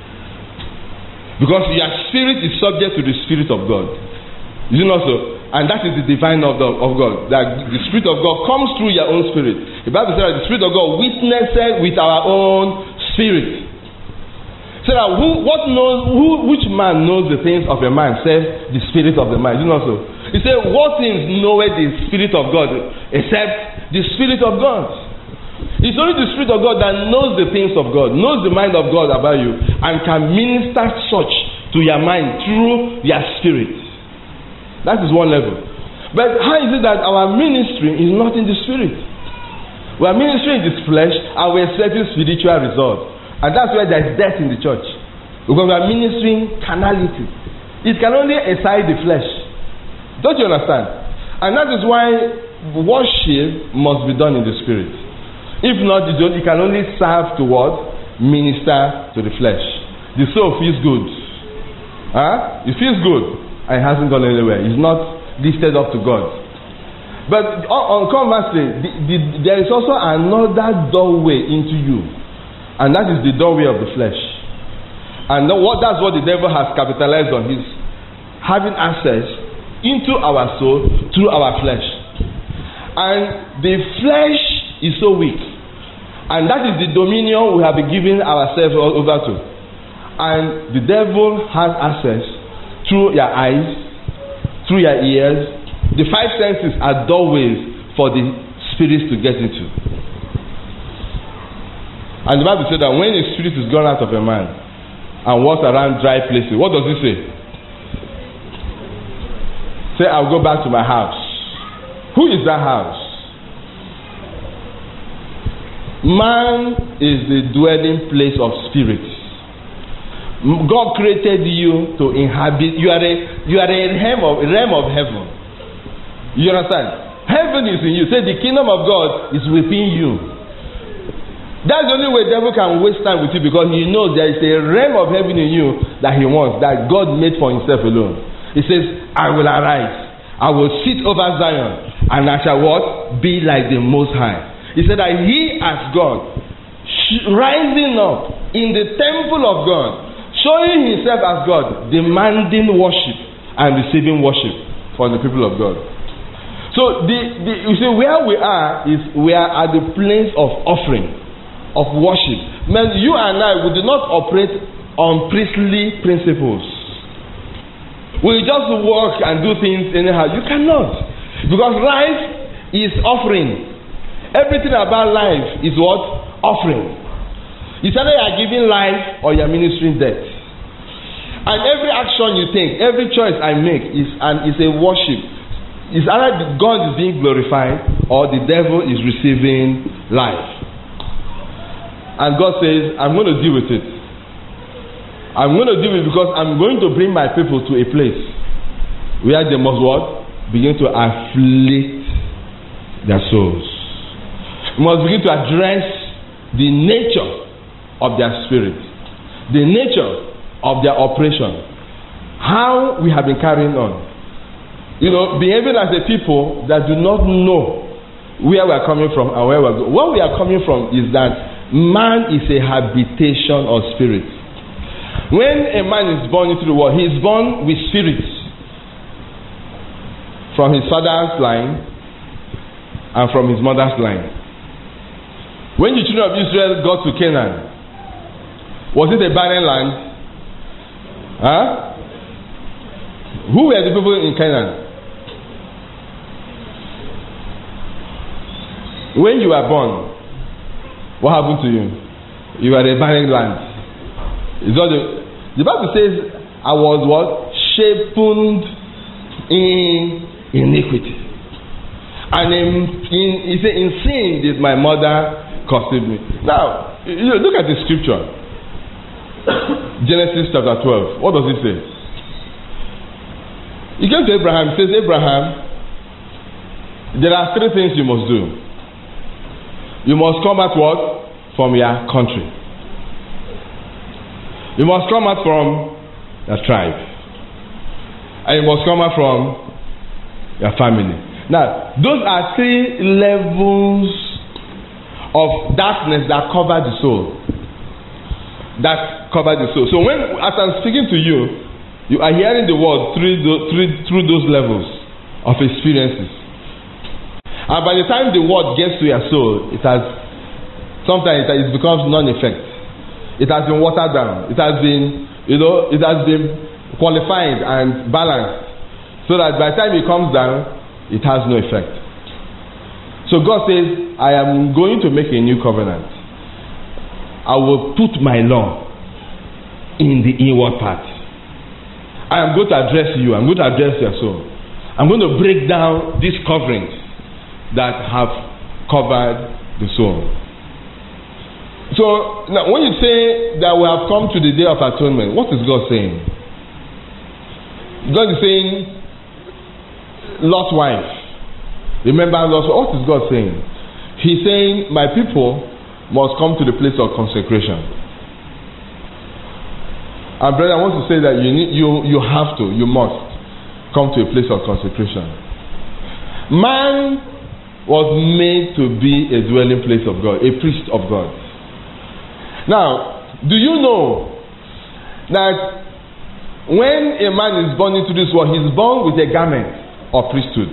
Because your spirit is subject to the spirit of God. You know so? And that is the divine of, the, of God. That the Spirit of God comes through your own spirit. The Bible says that the Spirit of God witnesses with our own spirit. Sarah, who, what knows, who, which man knows the things of a man, save the spirit of the man? Is it not so? He said, what things knoweth the spirit of God, except the spirit of God? It's only the spirit of God that knows the things of God, knows the mind of God about you, and can minister such to your mind through your spirit. That is one level. But how is it that our ministry is not in the spirit? We are ministering in this flesh, and we are expecting spiritual results. And that's why there is death in the church. Because we are ministering carnality. It can only excite the flesh. Don't you understand? And that is why worship must be done in the spirit. If not, it can only serve to what? Minister to the flesh. The soul feels good. Huh? It feels good. And it hasn't gone anywhere. It's not lifted up to God. But on conversely, the, the, there is also another doorway into you. And that is the doorway of the flesh. And what, that's what the devil has capitalized on. He's having access into our soul through our flesh. And the flesh is so weak. And that is the dominion we have been giving ourselves over to. And the devil has access through your eyes, through your ears. The five senses are doorways for the spirits to get into. And the Bible said that when the spirit is gone out of a man and walks around dry places, what does it say? Say, I'll go back to my house. Who is that house? Man is the dwelling place of spirits. God created you to inhabit. You are a you are a realm of realm of heaven. You understand? Heaven is in you. Say the kingdom of God is within you. That's the only way the devil can waste time with you, because he knows there is a realm of heaven in you that he wants, that God made for himself alone. He says, I will arise, I will sit over Zion, and I shall what? Be like the Most High. He said that he as God, rising up in the temple of God, showing himself as God, demanding worship and receiving worship from the people of God. So the, the you see where we are is we are at the place of offering, of worship. Man, you and I, we do not operate on priestly principles. We just work and do things anyhow. You cannot. Because life is offering. Everything about life is what? Offering. It's either you are giving life or you are ministering death. And every action you take, every choice I make is an is a worship. It's either God is being glorified or the devil is receiving life. And God says, I'm going to deal with it. I'm going to deal with it because I'm going to bring my people to a place where they must what? Begin to afflict their souls. We must begin to address the nature of their spirit, the nature of their operation, how we have been carrying on. You know, behaving as a people that do not know where we are coming from and where we are going. Where we are coming from is that man is a habitation of spirit. When a man is born into the world, he is born with spirits from his father's line and from his mother's line. When the children of Israel got to Canaan, was it a barren land? Huh? Who were the people in Canaan? When you were born, what happened to you? You were a barren land. It's not the, the Bible says, I was what? Shapen in iniquity. And in, in, he said, in sin did my mother conceive me. Now, you know, look at the scripture. Genesis chapter twelve. What does it say? He came to Abraham. He says, Abraham, there are three things you must do. You must come out what? From your country. You must come out from your tribe. And you must come out from your family. Now, those are three levels of darkness that cover the soul. That cover the soul. So when, as I'm speaking to you, you are hearing the word through, the, through, through those levels of experiences. And by the time the word gets to your soul, it has sometimes it becomes non-effect. it has been watered down. It has been, you know, it has been qualified and balanced, so that by the time it comes down, it has no effect. So God says, I am going to make a new covenant. I will put my law in the inward part. I am going to address you. I'm going to address your soul. I'm going to break down these coverings that have covered the soul. So now when you say that we have come to the day of atonement, what is God saying? God is saying, Lot's wife. Remember Lot's wife. What is God saying? He's saying, my people must come to the place of consecration. And brother, I want to say that you need, you you have to, you must come to a place of consecration. Man was made to be a dwelling place of God, a priest of God. Now, do you know that when a man is born into this world, he's born with a garment of priesthood?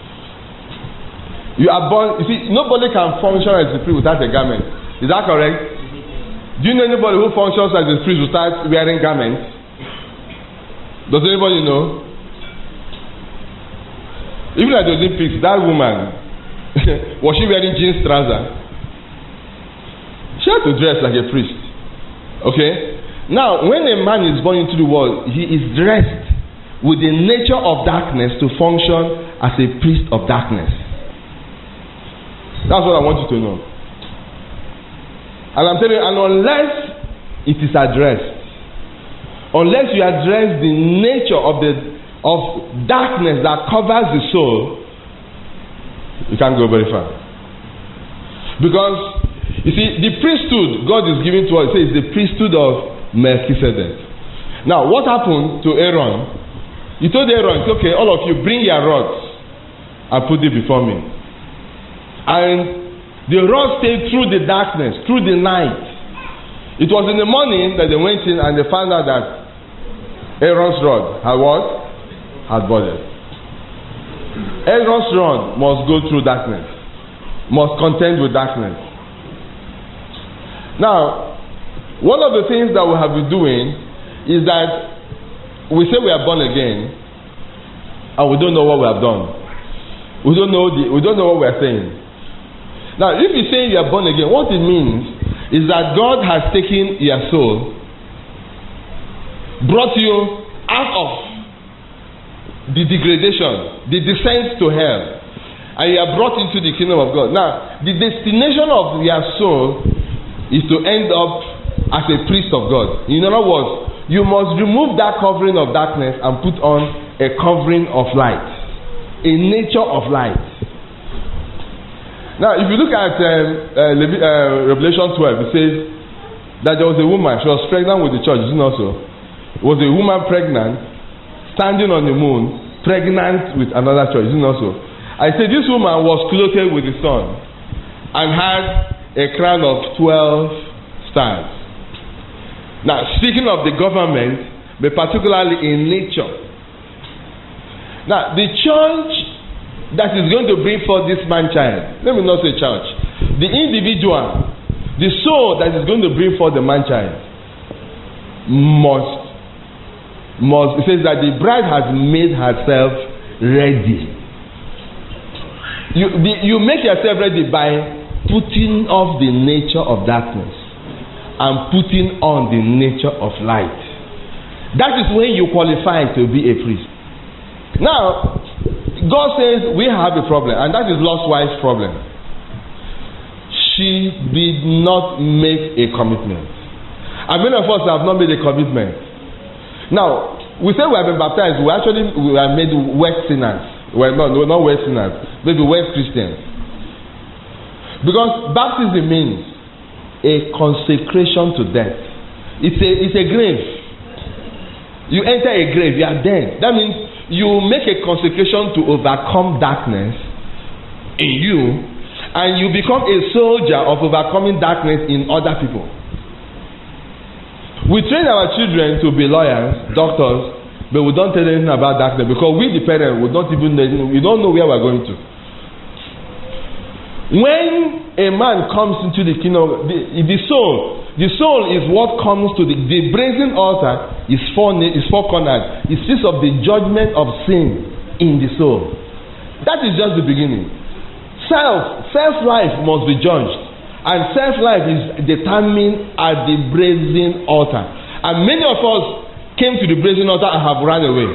You are born, you see, nobody can function as a priest without a garment. Is that correct? Do you know anybody who functions as a priest without wearing garments? Does anybody know? Even at the Olympics, that woman, was she wearing jeans trouser? She had to dress like a priest. Okay? Now, when a man is born into the world, he is dressed with the nature of darkness to function as a priest of darkness. That's what I want you to know. And I'm telling you, and unless it is addressed, unless you address the nature of the of darkness that covers the soul, you can't go very far. Because you see, the priesthood God is giving to us, it says the priesthood of Melchizedek. Now, what happened to Aaron? He told Aaron, okay, all of you bring your rods and put it before me. And the rod stayed through the darkness, through the night. It was in the morning that they went in and they found out that Aaron's rod had what? Had budded. Aaron's rod must go through darkness, must contend with darkness. Now, one of the things that we have been doing is that we say we are born again and we don't know what we have done. We don't know the, we don't know what we are saying. Now, if you say you are born again, what it means is that God has taken your soul, brought you out of the degradation, the descent to hell, and you are brought into the kingdom of God. Now, the destination of your soul is to end up as a priest of God. In other words, you must remove that covering of darkness and put on a covering of light, a nature of light. Now, if you look at um, uh, uh, Revelation twelve, it says that there was a woman, she was pregnant with the church, isn't it also? It was a woman pregnant, standing on the moon, pregnant with another church, isn't it also? I said this woman was clothed with the sun and had a crown of twelve stars. Now, speaking of the government, but particularly in nature. Now, the church that is going to bring forth this man child, let me not say church, the individual, the soul that is going to bring forth the man child must must it says that the bride has made herself ready. You the, you make yourself ready by putting off the nature of darkness and putting on the nature of light. That is when you qualify to be a priest. Now, God says we have a problem, and that is Lot's wife's problem. She did not make a commitment. And many of us have not made a commitment. Now, we say we have been baptized, we actually we are made wet sinners. Well, no, we're not wet sinners, maybe wet Christians. Because baptism means a consecration to death. It's a, it's a grave. You enter a grave, you are dead. That means you make a consecration to overcome darkness in you, and you become a soldier of overcoming darkness in other people. We train our children to be lawyers, doctors, but we don't tell them anything about darkness because we, the parents, we don't even know, we don't know where we're going to. When a man comes into the kingdom, the, the soul, The soul is what comes to the, the brazen altar is four, is four cornered. It speaks of the judgment of sin in the soul. That is just the beginning. Self, self-life must be judged. And self-life is determined at the brazen altar. And many of us came to the brazen altar and have run away.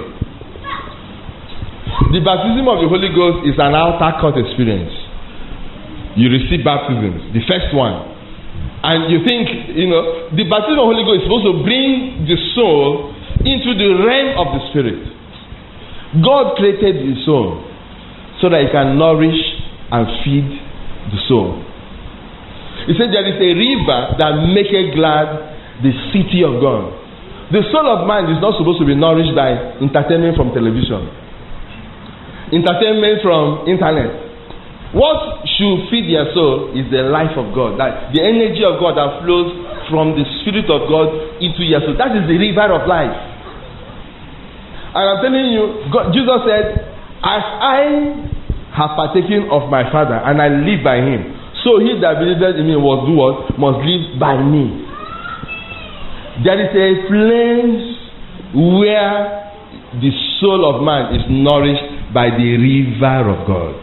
The baptism of the Holy Ghost is an altar court experience. You receive baptisms, the first one. And you think, you know, the baptism of the Holy Ghost is supposed to bring the soul into the realm of the Spirit. God created the soul so that it can nourish and feed the soul. He said there is a river that maketh glad the city of God. The soul of man is not supposed to be nourished by entertainment from television, entertainment from internet. What should feed their soul is the life of God, that the energy of God that flows from the Spirit of God into your soul. That is the river of life. And I'm telling you, God, Jesus said, as I have partaken of my Father and I live by Him, so he that believeth in me must do what? Must live by me. There is a place where the soul of man is nourished by the river of God.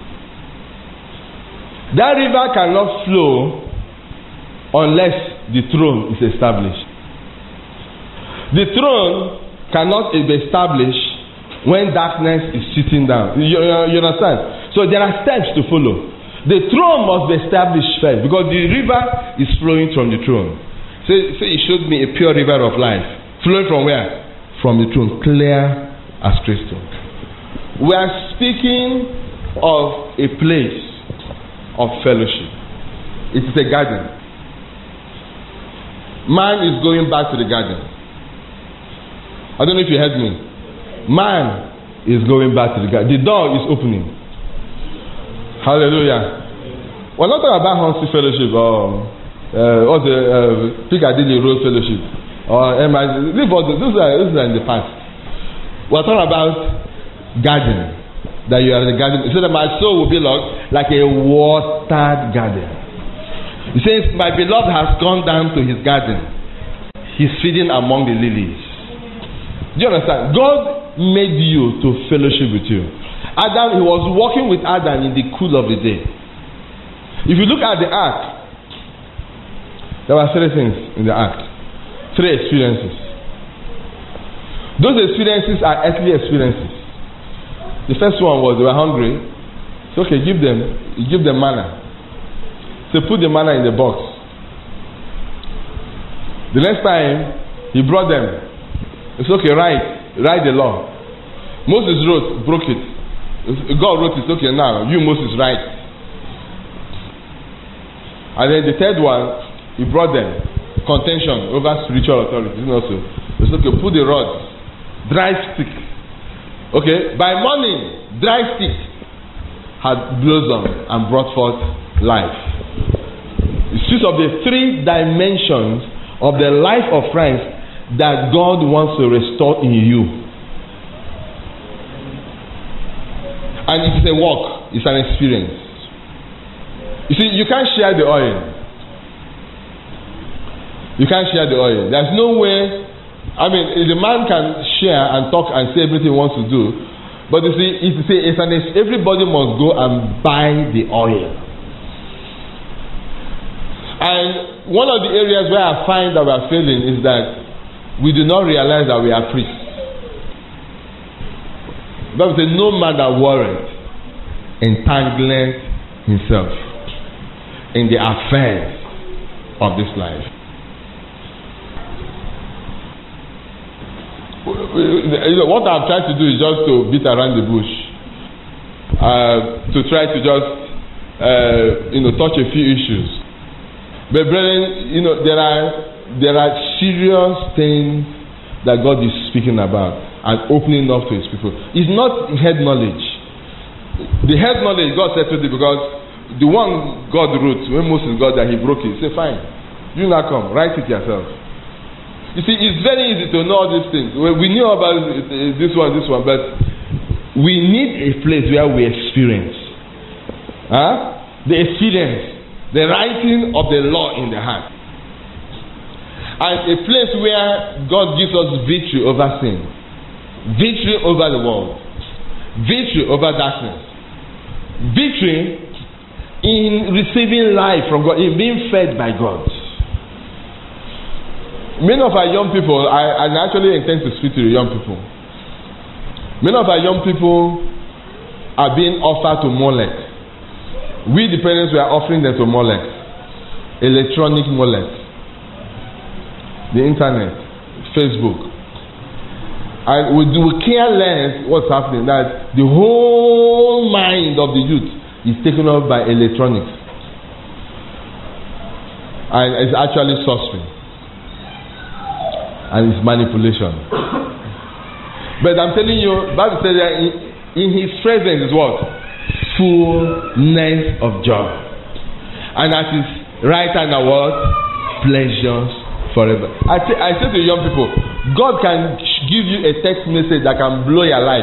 That river cannot flow unless the throne is established. The throne cannot be established when darkness is sitting down. You, you understand? So there are steps to follow. The throne must be established first because the river is flowing from the throne. So, so he showed me a pure river of life. Flowing from where? From the throne. Clear as crystal. We are speaking of a place of fellowship. It is a garden. Man is going back to the garden. I don't know if you heard me. Man is going back to the garden. The door is opening. Hallelujah. We're not talking about Huntsy Fellowship or uh, or the uh, Piccadilly Road Fellowship or M I C. These are, these are in the past. We're talking about garden. That you are in the garden. He said that my soul will be like, like a watered garden. He says, my beloved has gone down to his garden. He's feeding among the lilies. Do you understand? God made you to fellowship with you. Adam, he was walking with Adam in the cool of the day. If you look at the ark, there were three things in the ark. Three experiences. Those experiences are earthly experiences. The first one was they were hungry. So okay, give them, you give them manna. So put the manna in the box. The next time he brought them. It's okay, write, write the law. Moses wrote, broke it. God wrote it. Okay, now you Moses write. And then the third one, he brought them contention over spiritual authority. Also, it's okay, put the rod, dry stick. Okay, by morning, dry stick had blossomed and brought forth life. It speaks of the three dimensions of the life of Christ that God wants to restore in you. And it is a walk, it's an experience. You see, you can't share the oil. You can't share the oil. There's no way. I mean, the man can share and talk and say everything he wants to do, but you see, it's, it's an, everybody must go and buy the oil. And one of the areas where I find that we are failing is that we do not realize that we are priests. The Bible says, no man that warreth entangleth himself in the affairs of this life. What I'm trying to do is just to beat around the bush, uh, to try to just uh, you know touch a few issues. But brethren, you know there are there are serious things that God is speaking about and opening up to His people. It's not head knowledge. The head knowledge God said to it because the one God wrote when Moses got that he broke it. He said, "Fine, you now come write it yourself." You see, it's very easy to know all these things. We knew about this one, this one, but we need a place where we experience. Huh? The experience, the writing of the law in the heart. And a place where God gives us victory over sin, victory over the world, victory over darkness, victory in receiving life from God, in being fed by God. Many of our young people, I, I actually intend to speak to the young people. Many of our young people are being offered to Molech. We, the parents, we are offering them to Molech, electronic Molech. The internet, Facebook, and we do care less what's happening. That the whole mind of the youth is taken up by electronics, and it's actually sorcery and it's manipulation. But I'm telling you, Bible says that in, in His presence is what? Fullness of joy, and at His right hand are what? Pleasures forever. I, t- I say to young people, God can give you a text message that can blow your life.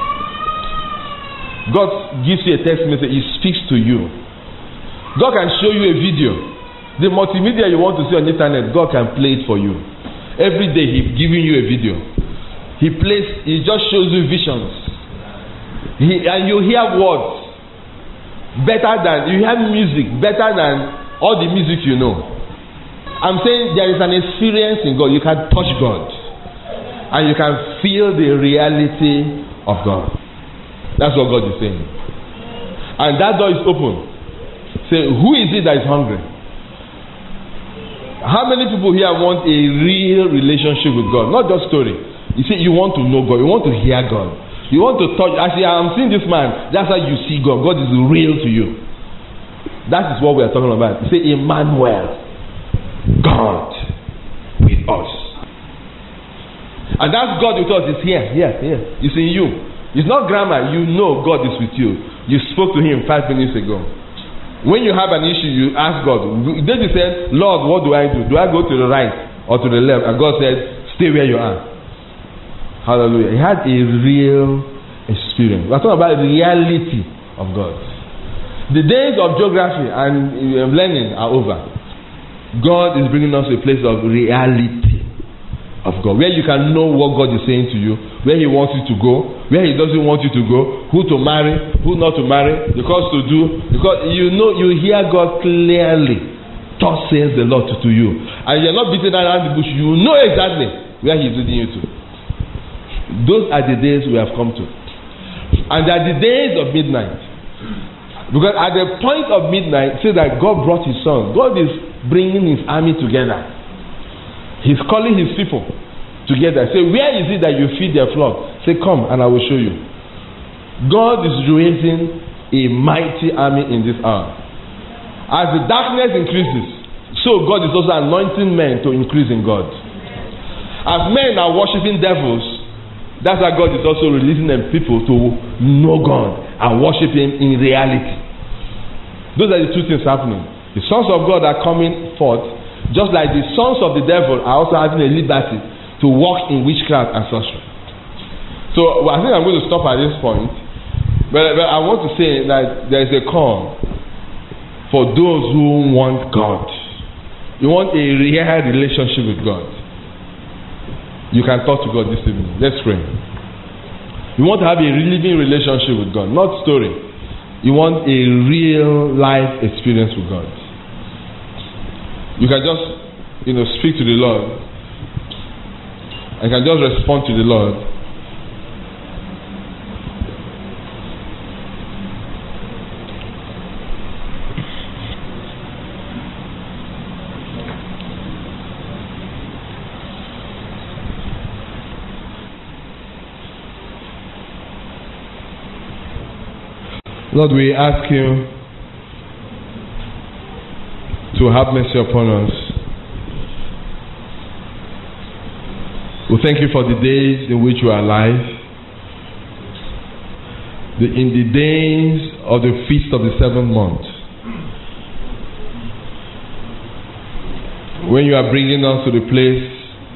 God gives you a text message, He speaks to you. God can show you a video. The multimedia you want to see on the internet, God can play it for you. Every day He's giving you a video. He plays, He just shows you visions. He, and you hear words better than, you hear music better than all the music you know. I'm saying there is an experience in God. You can touch God and you can feel the reality of God. That's what God is saying. And that door is open. Say, who is it that is hungry? How many people here want a real relationship with God? Not just story. You see, you want to know God. You want to hear God. You want to touch. I say, I'm seeing this man. That's how you see God. God is real to you. That is what we are talking about. You say, Emmanuel. God with us. And that God with us is here, here, here. It's in you. It's not grammar. You know God is with you. You spoke to Him five minutes ago. When you have an issue, you ask God. David said, Lord, what do I do? Do I go to the right or to the left? And God said, stay where you are. Hallelujah. He had a real experience. We're talking about the reality of God. The days of geography and learning are over. God is bringing us to a place of reality of God, where you can know what God is saying to you, where He wants you to go, where He doesn't want you to go, who to marry, who not to marry, the course to do, because you know, you hear God clearly. Thus says the Lord to, to you, and you're not beating around the bush. You know exactly where He's leading you to. Those are the days we have come to, and they are the days of midnight. Because at the point of midnight, say that God brought His Son. God is bringing His army together. He's calling His people together. Say, where is it that you feed their flock? Say, come and I will show you. God is raising a mighty army in this hour. As the darkness increases, so God is also anointing men to increase in God. As men are worshiping devils, that's why God is also releasing them people to know God and worship Him in reality. Those are the two things happening. The sons of God are coming forth, just like the sons of the devil are also having a liberty to walk in witchcraft and sorcery. So I think I'm going to stop at this point. But, but I want to say that there is a call for those who want God. You want a real relationship with God. You can talk to God this evening. Let's pray. You want to have a living relationship with God, not story. You want a real life experience with God. You can just, you know, speak to the Lord. I can just respond to the Lord. Lord, we ask You to have mercy upon us. We thank You for the days in which we are alive. The, in the days of the feast of the seventh month, when You are bringing us to the place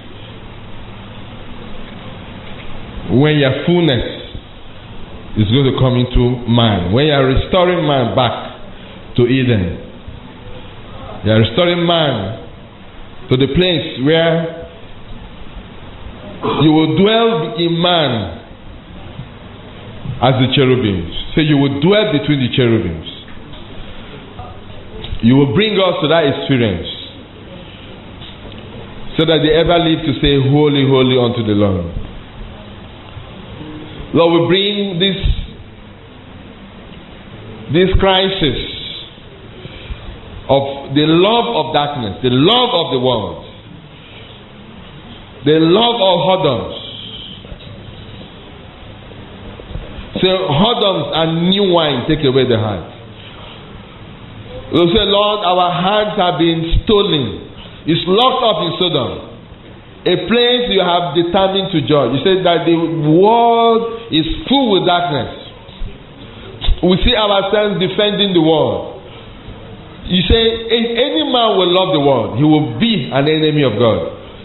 when Your fullness is going to come into man. When You are restoring man back to Eden, You are restoring man to the place where you will dwell in man as the cherubims. So you will dwell between the cherubims. You will bring us to that experience, so that they ever live to say, holy, holy unto the Lord. Lord, we bring this this crisis of the love of darkness, the love of the world, the love of whoredoms. So whoredoms and new wine take away the heart. We say, Lord, our hearts have been stolen. It's locked up in Sodom, a place you have determined to judge. You said that the world is full with darkness. We see ourselves defending the world. You say, if any man will love the world, he will be an enemy of God.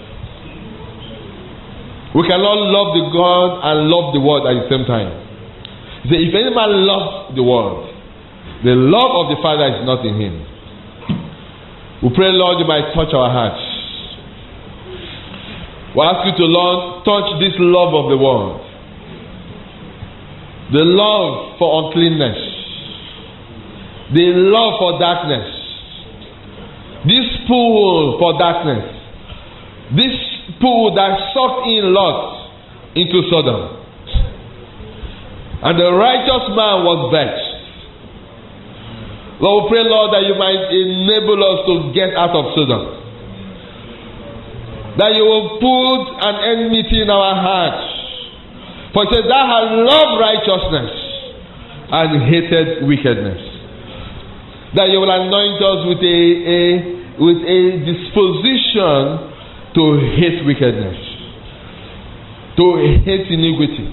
We cannot love the God and love the world at the same time. You say, if any man loves the world, the love of the Father is not in him. We pray, Lord, you might touch our hearts. We ask you to, Lord, touch this love of the world. The love for uncleanness. The love for darkness. This pool for darkness. This pool that sucked in Lot into Sodom. And the righteous man was vexed. Lord, we pray, Lord, that you might enable us to get out of Sodom. That you will put an enmity in our hearts. For it says, thou hast loved righteousness and hated wickedness. That you will anoint us with a, a, with a disposition to hate wickedness. To hate iniquity.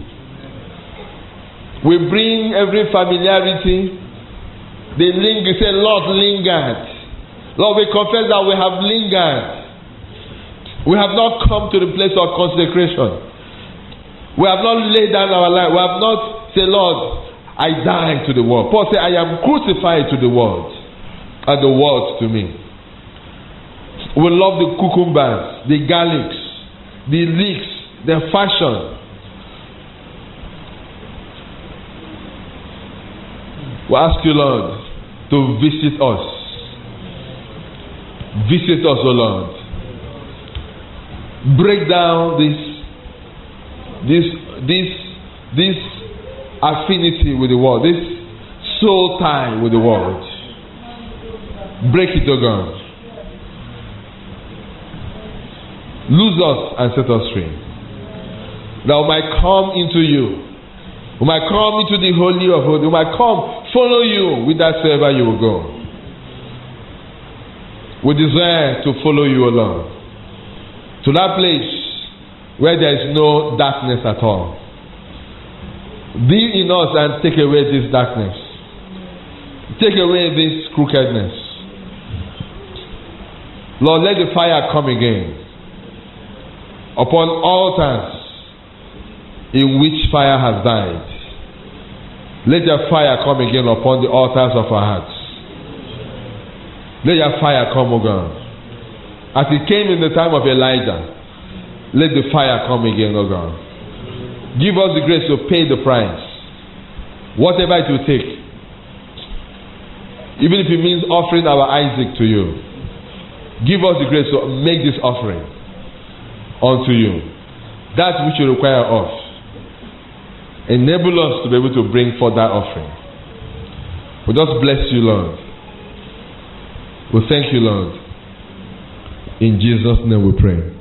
We bring every familiarity. The linger, say, Lord, lingered. Lord, we confess that we have lingered. We have not come to the place of consecration. We have not laid down our life. We have not said, Lord, I die to the world. Paul said, I am crucified to the world, and the world to me. We love the cucumbers, the garlics, the leeks, the fashion. We ask you, Lord, to visit us. Visit us, O Lord. Break down this, this, this, this affinity with the world, this soul tie with the world. Break it, O God. Lose us and set us free. That we might come into you. We might come into the Holy of Holies. We might come, follow you whithersoever you will go. We desire to follow you, O Lord, to that place where there is no darkness at all. Be in us and take away this darkness. Take away this crookedness. Lord, let the fire come again upon altars in which fire has died. Let your fire come again upon the altars of our hearts. Let your fire come, O God. As it came in the time of Elijah, let the fire come again, O God. Give us the grace to pay the price, whatever it will take. Even if it means offering our Isaac to you, give us the grace to make this offering unto you, that which you require of us. Enable us to be able to bring forth that offering. We just bless you, Lord. We thank you, Lord. In Jesus' name we pray.